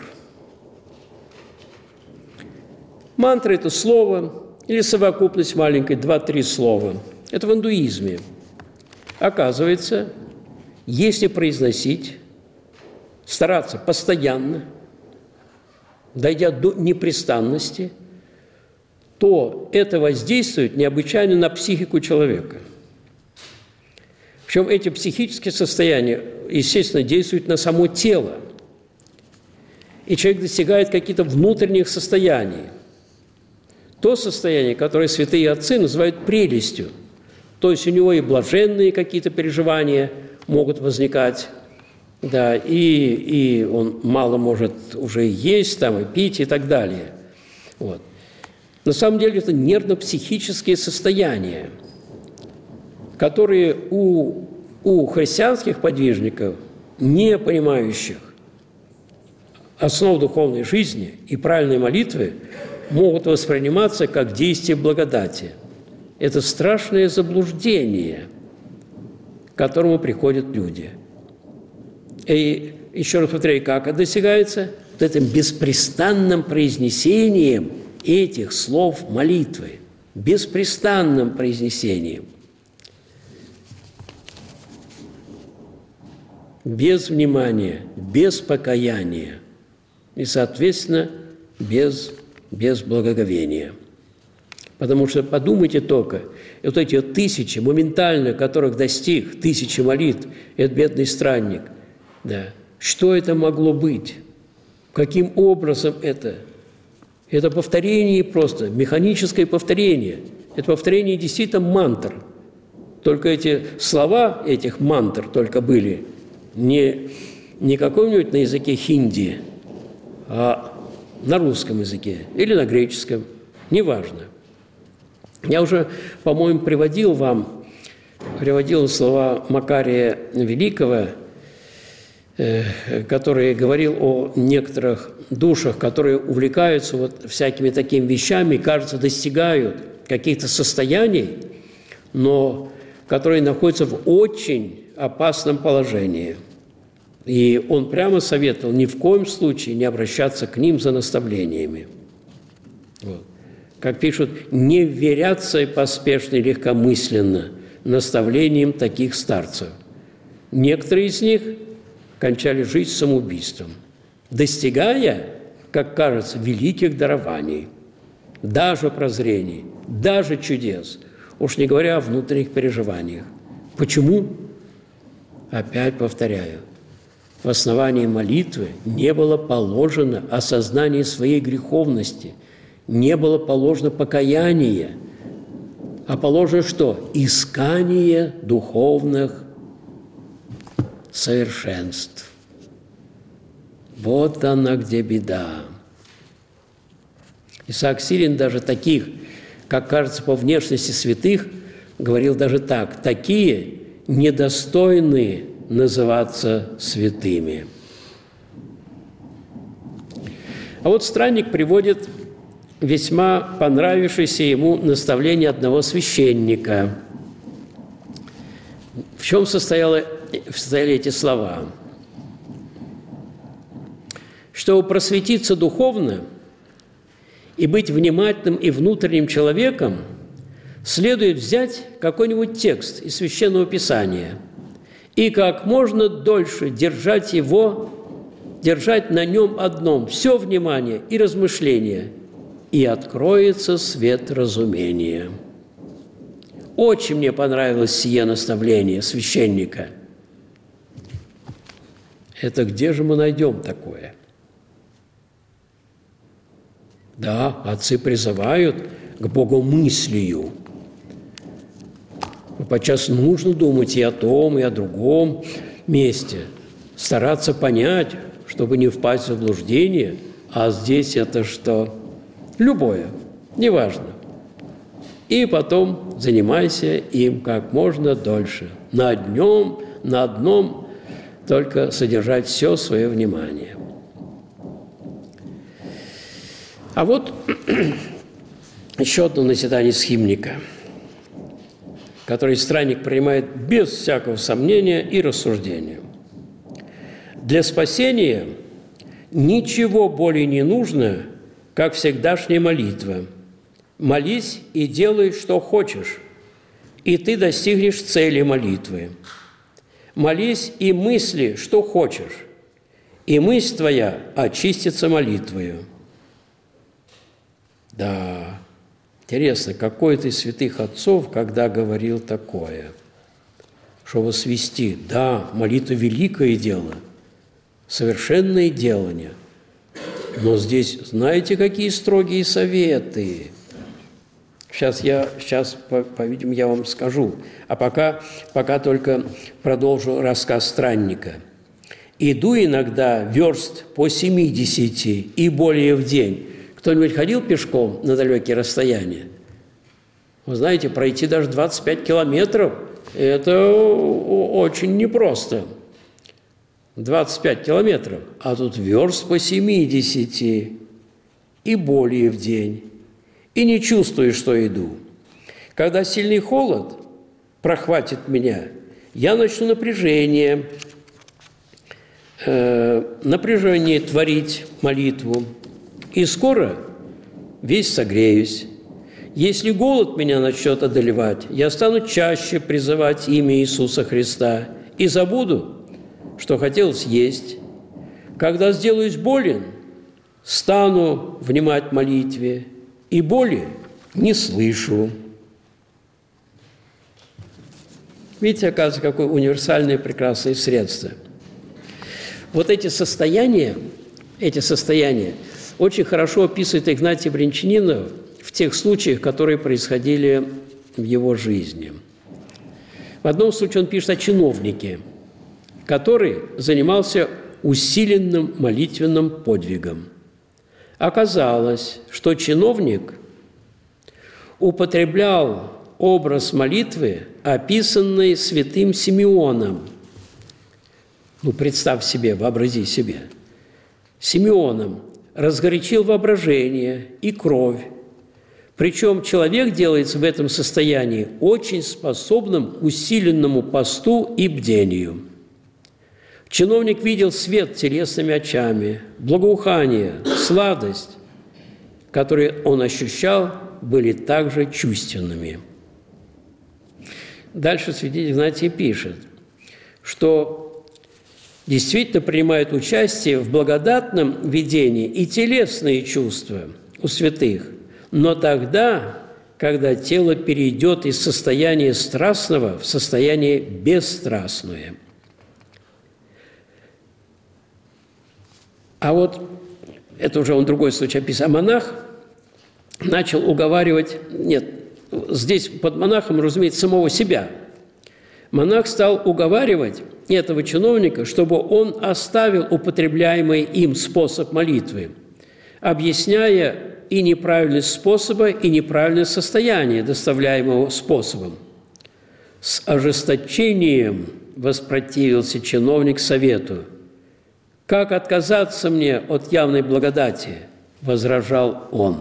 Мантра – это слово или совокупность маленькой, два-три слова. Это в индуизме. Оказывается, если произносить, стараться постоянно, дойдя до непрестанности, то это воздействует необычайно на психику человека. Причем эти психические состояния, естественно, действуют на само тело. И человек достигает каких-то внутренних состояний. То состояние, которое святые отцы называют прелестью. То есть у него и блаженные какие-то переживания могут возникать, да, и, и он мало может уже есть, там, и пить, и так далее. Вот. На самом деле это нервно-психические состояния, которые у, у христианских подвижников, не понимающих основ духовной жизни и правильной молитвы, могут восприниматься как действие благодати. Это страшное заблуждение, к которому приходят люди. И еще раз повторяю, как это достигается? Вот этим беспрестанным произнесением этих слов молитвы. Беспрестанным произнесением. Без внимания, без покаяния и, соответственно, без, без благоговения. Потому что подумайте только, вот эти вот тысячи, моментально которых достиг, тысячи молитв, этот бедный странник, да, что это могло быть? Каким образом это? Это повторение просто, механическое повторение. Это повторение действительно мантр. Только эти слова этих мантр только были не, не каком-нибудь на языке хинди, а на русском языке или на греческом, неважно. Я уже, по-моему, приводил вам, приводил слова Макария Великого, э, который говорил о некоторых душах, которые увлекаются вот всякими такими вещами, кажется, достигают каких-то состояний, но которые находятся в очень опасном положении. И он прямо советовал ни в коем случае не обращаться к ним за наставлениями. Вот. как пишут, не вверяться поспешно и легкомысленно наставлениям таких старцев. Некоторые из них кончали жизнь самоубийством, достигая, как кажется, великих дарований, даже прозрений, даже чудес, уж не говоря о внутренних переживаниях. Почему? Опять повторяю, в основании молитвы не было положено осознание своей греховности, не было положено покаяние, а положено что? Искание духовных совершенств. Вот она где беда. Исаак Сирин даже таких, как кажется по внешности святых, говорил даже так: такие недостойны называться святыми. А вот странник приводит весьма понравившееся ему наставление одного священника. В чем состояли, состояли эти слова? Чтобы просветиться духовно и быть внимательным и внутренним человеком, следует взять какой-нибудь текст из Священного Писания и как можно дольше держать его, держать на нем одном все внимание и размышление, и откроется свет разумения. Очень мне понравилось сие наставление священника. Это где же мы найдем такое? Да, отцы призывают к богомыслию. Но подчас нужно думать и о том, и о другом месте, стараться понять, чтобы не впасть в заблуждение, а здесь это что? Любое, неважно. И потом занимайся им как можно дольше. На днем, на одном только содержать все свое внимание. А вот еще одно назидание схимника, который странник принимает без всякого сомнения и рассуждения. Для спасения ничего более не нужно, как всегдашняя молитва. Молись и делай, что хочешь, и ты достигнешь цели молитвы. Молись и мысли, что хочешь, и мысль твоя очистится молитвою. Да, интересно, какой-то из святых отцов, когда говорил такое, чтобы свести, да, молитва – великое дело, совершенное делание, но здесь знаете, какие строгие советы? Сейчас я, сейчас, по-видимому, я вам скажу, а пока, пока только продолжу рассказ странника. «Иду иногда верст по семидесяти и более в день». Кто-нибудь ходил пешком на далекие расстояния? Вы знаете, пройти даже двадцать пять километров – это очень непросто. двадцать пять километров, а тут верст по семидесяти и более в день. И не чувствую, что иду. Когда сильный холод прохватит меня, я начну напряжение, э, напряжение творить молитву. И скоро весь согреюсь. Если голод меня начнет одолевать, я стану чаще призывать имя Иисуса Христа и забуду, что хотел съесть. Когда сделаюсь болен, стану внимать молитве, и боли не слышу. Видите, оказывается, какое универсальное прекрасное средство. Вот эти состояния, эти состояния очень хорошо описывает Игнатий Брянчанинов в тех случаях, которые происходили в его жизни. В одном случае он пишет о чиновнике, который занимался усиленным молитвенным подвигом. Оказалось, что чиновник употреблял образ молитвы, описанный святым Симеоном. Ну, представь себе, вообрази себе. Симеоном разгорячил воображение и кровь. Причем человек делается в этом состоянии очень способным к усиленному посту и бдению. Чиновник видел свет телесными очами, благоухание, сладость, которые он ощущал были также чувственными. Дальше святитель Игнатий пишет, что действительно принимают участие в благодатном видении и телесные чувства у святых, но тогда, когда тело перейдет из состояния страстного в состояние бесстрастное. А вот, это уже он другой случай описывает, а монах начал уговаривать, нет, здесь под монахом, разумеется, самого себя. Монах стал уговаривать этого чиновника, чтобы он оставил употребляемый им способ молитвы, объясняя и неправильность способа, и неправильное состояние, доставляемого способом. С ожесточением воспротивился чиновник совету. «Как отказаться мне от явной благодати?» – возражал он.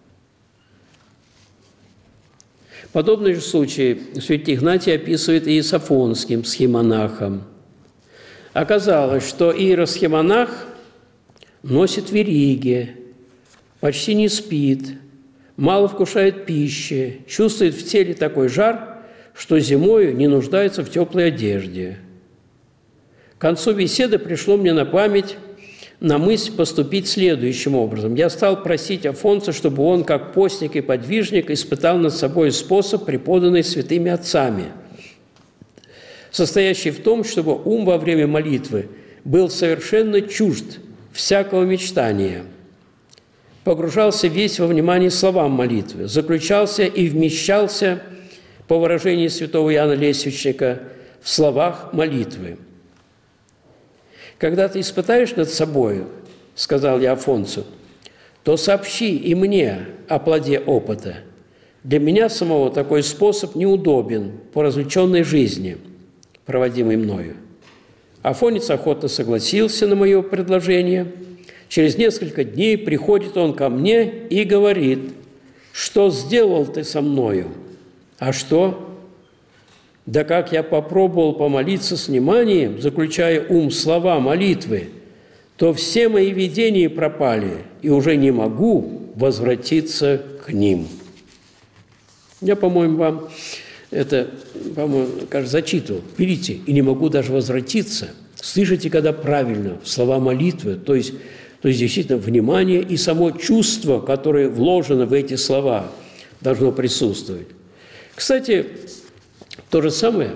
Подобный же случай святитель Игнатий описывает и с афонским схимонахом. Оказалось, что иеросхимонах носит вериги, почти не спит, мало вкушает пищи, чувствует в теле такой жар, что зимою не нуждается в теплой одежде. К концу беседы пришло мне на память, на мысль поступить следующим образом. Я стал просить Афонца, чтобы он, как постник и подвижник, испытал над собой способ, преподанный святыми отцами, состоящий в том, чтобы ум во время молитвы был совершенно чужд всякого мечтания, погружался весь во внимание словам молитвы, заключался и вмещался, по выражению святого Иоанна Лествичника, в словах молитвы. «Когда ты испытаешь над собою, – сказал я Афонцу, – то сообщи и мне о плоде опыта. Для меня самого такой способ неудобен по развлеченной жизни, проводимой мною». Афонец охотно согласился на мое предложение. Через несколько дней приходит он ко мне и говорит: «Что сделал ты со мною?» «А что?» «Да как я попробовал помолиться с вниманием, заключая ум в слова молитвы, то все мои видения пропали, и уже не могу возвратиться к ним». Я, по-моему, вам это, по-моему, кажется, зачитывал. Видите, и не могу даже возвратиться. Слышите, когда правильно, слова молитвы, то есть, то есть действительно внимание и само чувство, которое вложено в эти слова, должно присутствовать. Кстати, то же самое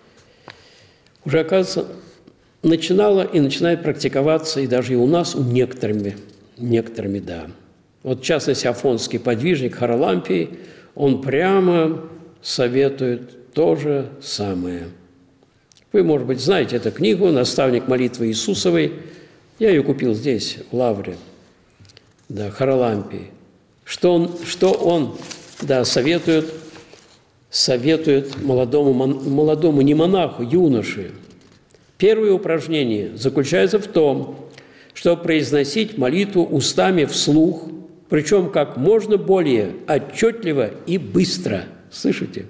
уже, оказывается, начинало и начинает практиковаться и даже и у нас, у некоторыми, некоторыми, да. Вот, в частности, афонский подвижник Харалампий, он прямо советует то же самое. Вы, может быть, знаете эту книгу «Наставник молитвы Иисусовой». Я ее купил здесь, в Лавре. Да, Харалампий. Что он, что он да, советует, советует молодому, молодому не монаху, юноше. Первое упражнение заключается в том, чтобы произносить молитву устами вслух, причем как можно более отчетливо и быстро. Слышите?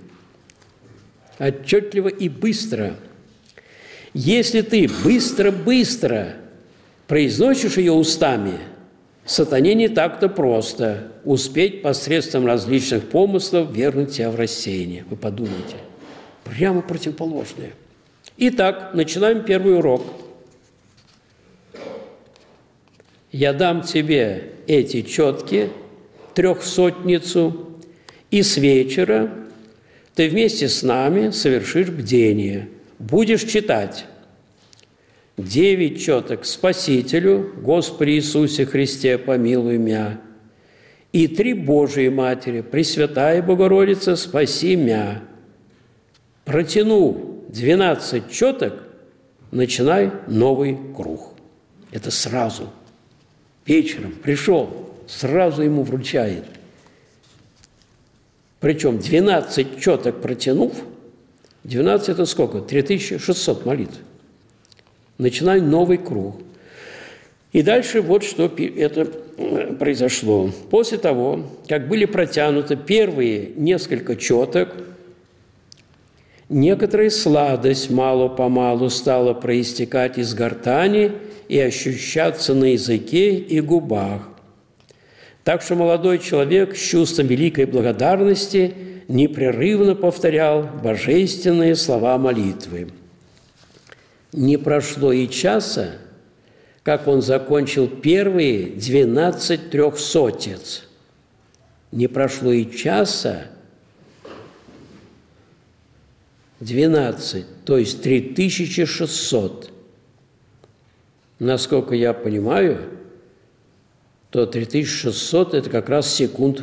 Отчетливо и быстро. Если ты быстро-быстро произносишь ее устами, сатане не так-то просто успеть посредством различных помыслов вернуть тебя в рассеяние. Вы подумайте. Прямо противоположное. Итак, начинаем первый урок. «Я дам тебе эти четки, трехсотницу, и с вечера ты вместе с нами совершишь бдение. Будешь читать девять четок Спасителю, Господи Иисусе Христе, помилуй мя, и три Божии Матери, Пресвятая Богородица, спаси мя. Протянув двенадцать четок, начинай новый круг». Это сразу. Вечером пришел, сразу ему вручает. Причем двенадцать четок протянув, двенадцать – это сколько? три тысячи шестьсот молитв. Начинай новый круг. И дальше вот что это произошло. После того, как были протянуты первые несколько четок, некоторая сладость мало-помалу стала проистекать из гортани и ощущаться на языке и губах. Так что молодой человек с чувством великой благодарности непрерывно повторял божественные слова молитвы. Не прошло и часа, как он закончил первые двенадцать трехсотец. Не прошло и часа, двенадцать, то есть три тысячи шестьсот. Насколько я понимаю, то три тысячи шестьсот – это как раз секунд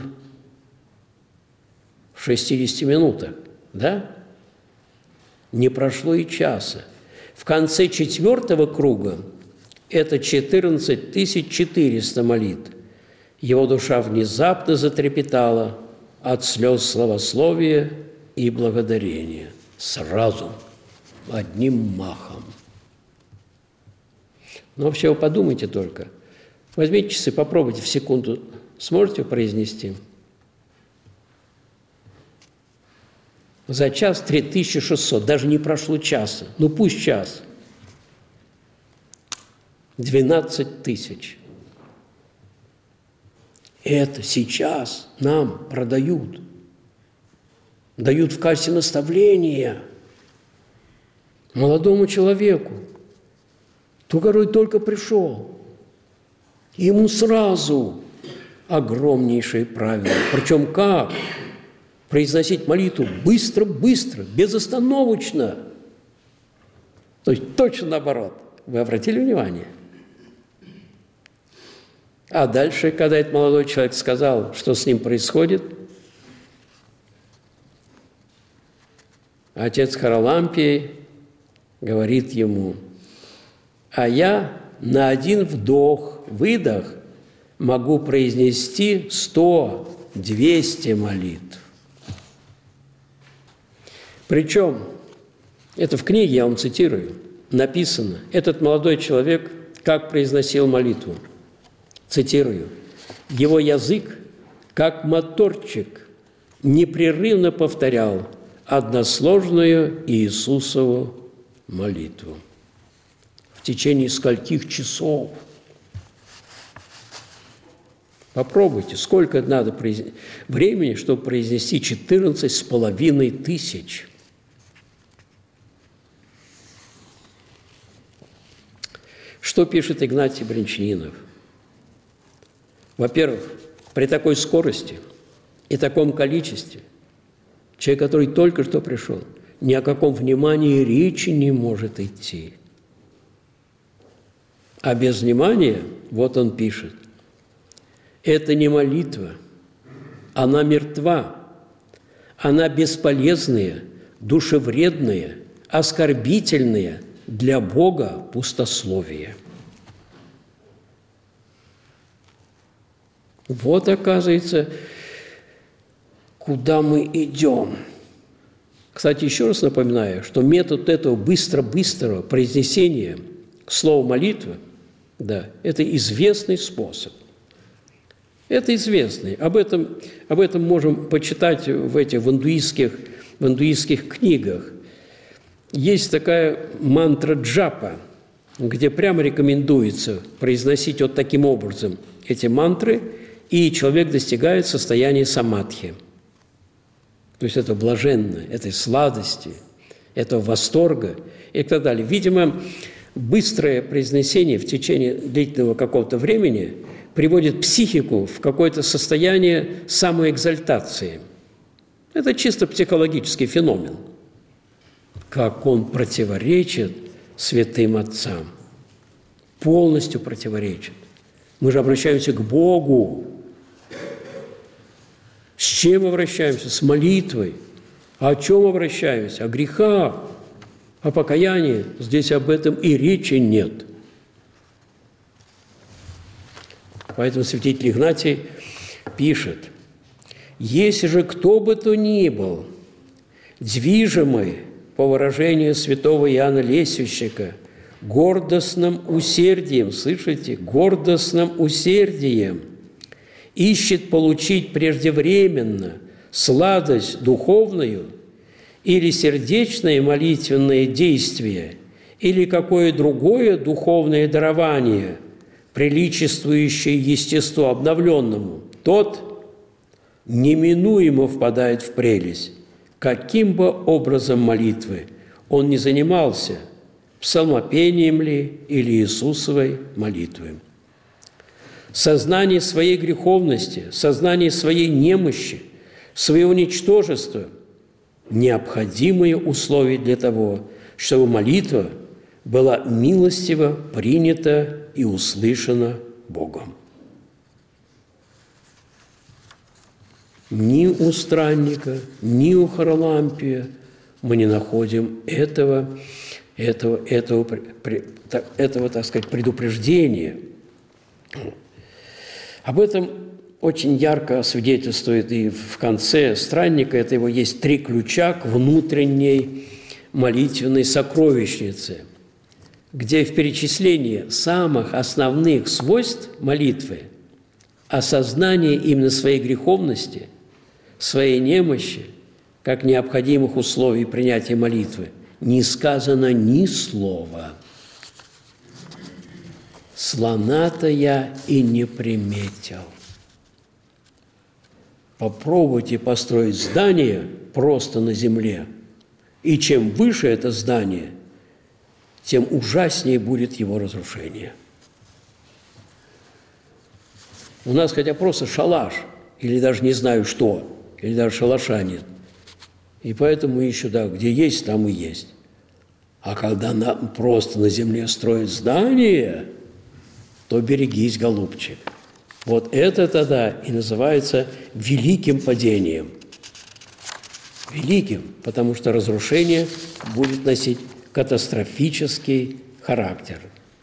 в шестидесяти минутах, да? Не прошло и часа. В конце четвертого круга это четырнадцать тысяч четыреста молитв. Его душа внезапно затрепетала от слез славословия и благодарения. Сразу, одним махом. Но вообще вы подумайте только. Возьмите часы, попробуйте в секунду. Сможете произнести? За час три тысячи шестьсот, даже не прошло часа. Ну пусть час. двенадцать тысяч. Это сейчас нам продают. Дают в кассе наставления молодому человеку, который только пришел. Ему сразу огромнейшие правила. Причем как? Произносить молитву быстро-быстро, безостановочно. То есть точно наоборот. Вы обратили внимание? А дальше, когда этот молодой человек сказал, что с ним происходит, отец Харалампий говорит ему: а я на один вдох, выдох могу произнести сто, двести молитв. Причем, это в книге, я вам цитирую, написано, этот молодой человек как произносил молитву. Цитирую: его язык, как моторчик, непрерывно повторял односложную Иисусову молитву. В течение скольких часов? Попробуйте, сколько надо произнести времени, чтобы произнести четырнадцать с половиной тысяч. Что пишет Игнатий Бринчанинов? Во-первых, при такой скорости и таком количестве человек, который только что пришел, ни о каком внимании речи не может идти. А без внимания, вот он пишет, это не молитва, она мертва, она бесполезная, душевредная, оскорбительная для Бога пустословие. Вот, оказывается, куда мы идем. Кстати, еще раз напоминаю, что метод этого быстро-быстрого произнесения слова молитвы, да, это известный способ. Это известный. Об этом, об этом можем почитать в этих в индуистских, в индуистских книгах. Есть такая мантра джапа, где прямо рекомендуется произносить вот таким образом эти мантры, и человек достигает состояния самадхи. То есть это блаженное, этой сладости, этого восторга и так далее. Видимо, быстрое произнесение в течение длительного какого-то времени приводит психику в какое-то состояние самоэкзальтации. Это чисто психологический феномен. Как он противоречит святым отцам. Полностью противоречит. Мы же обращаемся к Богу. С чем обращаемся? С молитвой. А о чем обращаемся? О грехах, о покаянии. Здесь об этом и речи нет. Поэтому святитель Игнатий пишет: «Если же кто бы то ни был, движимый, по выражению святого Иоанна Лесвищика, гордостным усердием, слышите, гордостным усердием, ищет получить преждевременно сладость духовную или сердечное молитвенное действие, или какое другое духовное дарование, приличествующее естеству обновленному, тот неминуемо впадает в прелесть, каким бы образом молитвы он не занимался, псалмопением ли или Иисусовой молитвой. Сознание своей греховности, сознание своей немощи, своего ничтожества – необходимые условия для того, чтобы молитва была милостиво принята и услышана Богом. Ни у странника, ни у Харалампия мы не находим этого, этого, этого, этого, так сказать, предупреждения. Об этом очень ярко свидетельствует и в конце странника. Это его есть три ключа к внутренней молитвенной сокровищнице, где в перечислении самых основных свойств молитвы осознание именно своей греховности, своей немощи, как необходимых условий принятия молитвы, не сказано ни слова. Слона-то я и не приметил. Попробуйте построить здание просто на земле, и чем выше это здание, тем ужаснее будет его разрушение. У нас хотя просто шалаш, или даже не знаю что, или даже шалаша нет. И поэтому еще, да, где есть, там и есть. А когда на, просто на земле строят здание, то берегись, голубчик. Вот это тогда и называется великим падением. Великим, потому что разрушение будет носить катастрофический характер.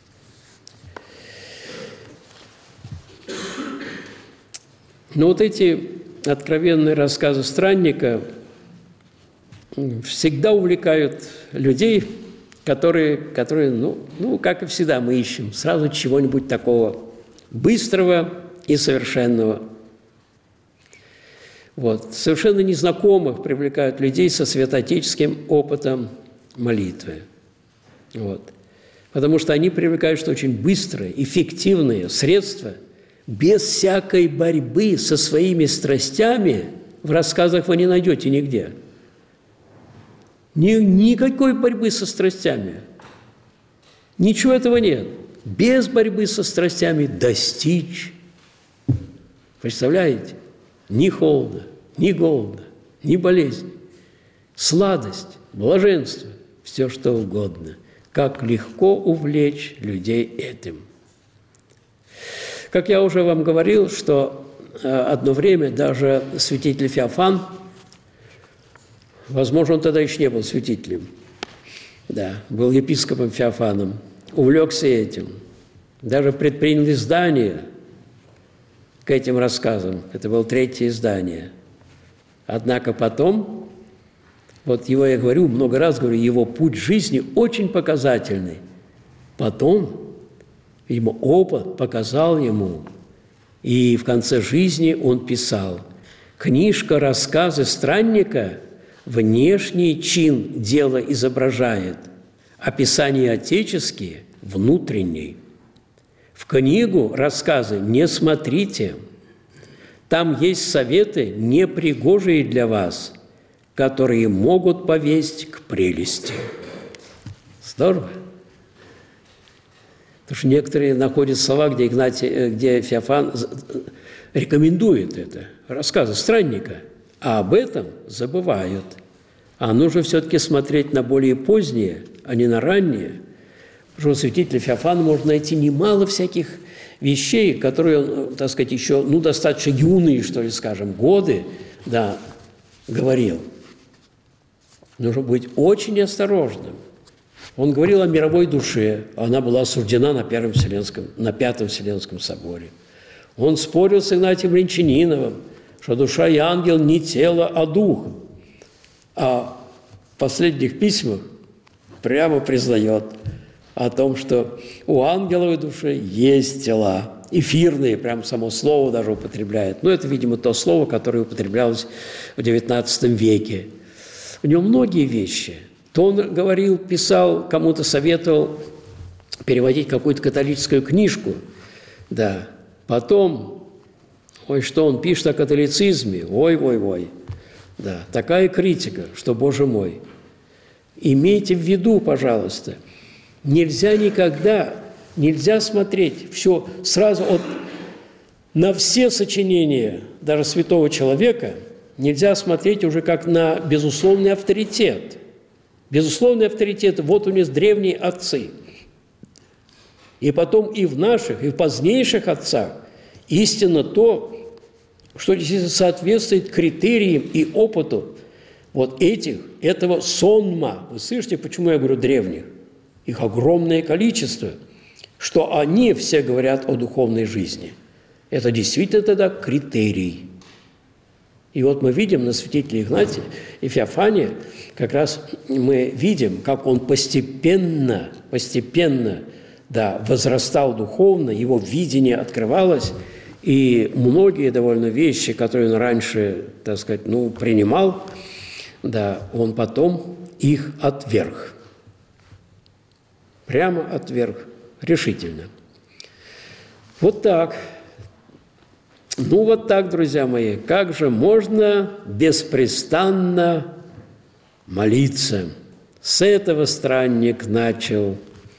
Но вот эти откровенные рассказы странника всегда увлекают людей, которые, которые ну, ну, как и всегда, мы ищем сразу чего-нибудь такого быстрого и совершенного. Вот. Совершенно незнакомых привлекают людей со святоотеческим опытом молитвы. Вот. Потому что они привлекают, что очень быстрые, эффективные средства, без всякой борьбы со своими страстями в рассказах вы не найдете нигде. Ни, никакой борьбы со страстями. Ничего этого нет. Без борьбы со страстями достичь. Представляете? Ни холода, ни голода, ни болезни. Сладость, блаженство, все что угодно. Как легко увлечь людей этим. Как я уже вам говорил, что одно время даже святитель Феофан, возможно, он тогда еще не был святителем, да, был епископом Феофаном, увлекся этим, даже предпринял издание к этим рассказам. Это было третье издание. Однако потом, вот его, я говорю, много раз говорю, его путь жизни очень показательный. Потом, видимо, опыт показал ему, и в конце жизни он писал: «Книжка «Рассказы странника» внешний чин дела изображает, описания отеческие – внутренний. В книгу «Рассказы» не смотрите, там есть советы, непригожие для вас, которые могут повесть к прелести». Здорово. Потому что некоторые находят слова, где, Игнатий, где Феофан рекомендует это, рассказы странника, а об этом забывают. А нужно все-таки смотреть на более поздние, а не на ранние. Потому что у святителя Феофана можно найти немало всяких вещей, которые он, так сказать, еще, ну, достаточно юные, что ли, скажем, годы, да, говорил. Нужно быть очень осторожным. Он говорил о мировой душе, она была осуждена на, Первом Вселенском, на Пятом Вселенском соборе. Он спорил с Игнатием Брянчаниновым, что душа и ангел не тело, а дух. А в последних письмах прямо признает о том, что у ангеловой души есть тела, эфирные, прям само слово даже употребляет. Но это, видимо, то слово, которое употреблялось в девятнадцатом веке. У него многие вещи. То он говорил, писал, кому-то советовал переводить какую-то католическую книжку. Да. Потом Ой, что он пишет о католицизме? Ой-ой-ой. Да, такая критика, что, Боже мой. Имейте в виду, пожалуйста, нельзя никогда, нельзя смотреть все сразу от, на все сочинения даже святого человека, нельзя смотреть уже как на безусловный авторитет. Безусловный авторитет, вот у нас древние отцы. И потом и в наших, и в позднейших отцах истинно то, что действительно соответствует критериям и опыту вот этих, этого сонма. Вы слышите, почему я говорю древних? Их огромное количество, что они все говорят о духовной жизни. Это действительно тогда критерий. И вот мы видим на святителе Игнатия и Феофания, как раз мы видим, как он постепенно, постепенно, да, возрастал духовно, его видение открывалось, и многие довольно вещи, которые он раньше, так сказать, ну, принимал, да, он потом их отверг. Прямо отверг, решительно. Вот так. Ну, вот так, друзья мои, как же можно беспрестанно молиться? С этого странник начал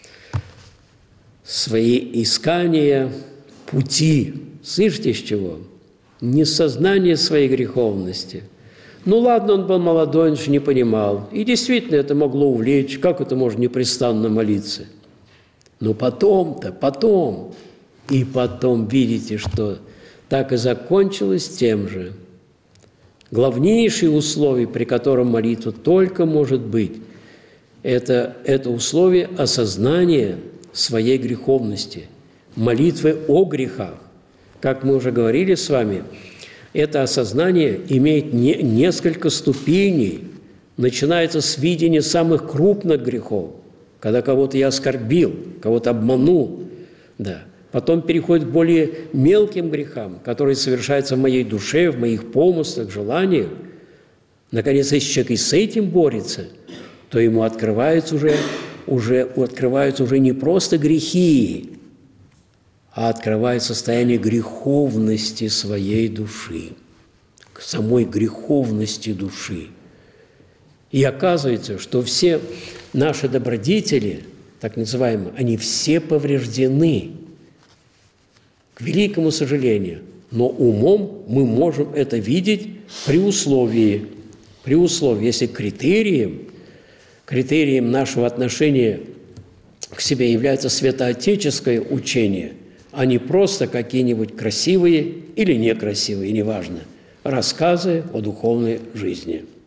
свои искания пути. Слышите, с чего? Не сознание своей греховности. Ну, ладно, он был молодой, он же не понимал. И действительно, это могло увлечь. Как это можно непрестанно молиться? Но потом-то, потом, и потом видите, что так и закончилось тем же. Главнейшее условие, при котором молитва только может быть, это, это условие осознания своей греховности, молитвы о грехах. Как мы уже говорили с вами, это осознание имеет не, несколько ступеней. Начинается с видения самых крупных грехов, когда кого-то я оскорбил, кого-то обманул, да. Потом переходит к более мелким грехам, которые совершаются в моей душе, в моих помыслах, желаниях. Наконец, если человек и с этим борется, то ему открываются уже, уже, открываются уже не просто грехи, а открывается состояние греховности своей души, к самой греховности души. И оказывается, что все наши добродетели, так называемые, они все повреждены, к великому сожалению. Но умом мы можем это видеть при условии, при условии, если критерием, критерием нашего отношения к себе является святоотеческое учение, а не просто какие-нибудь красивые или некрасивые, неважно, рассказы о духовной жизни.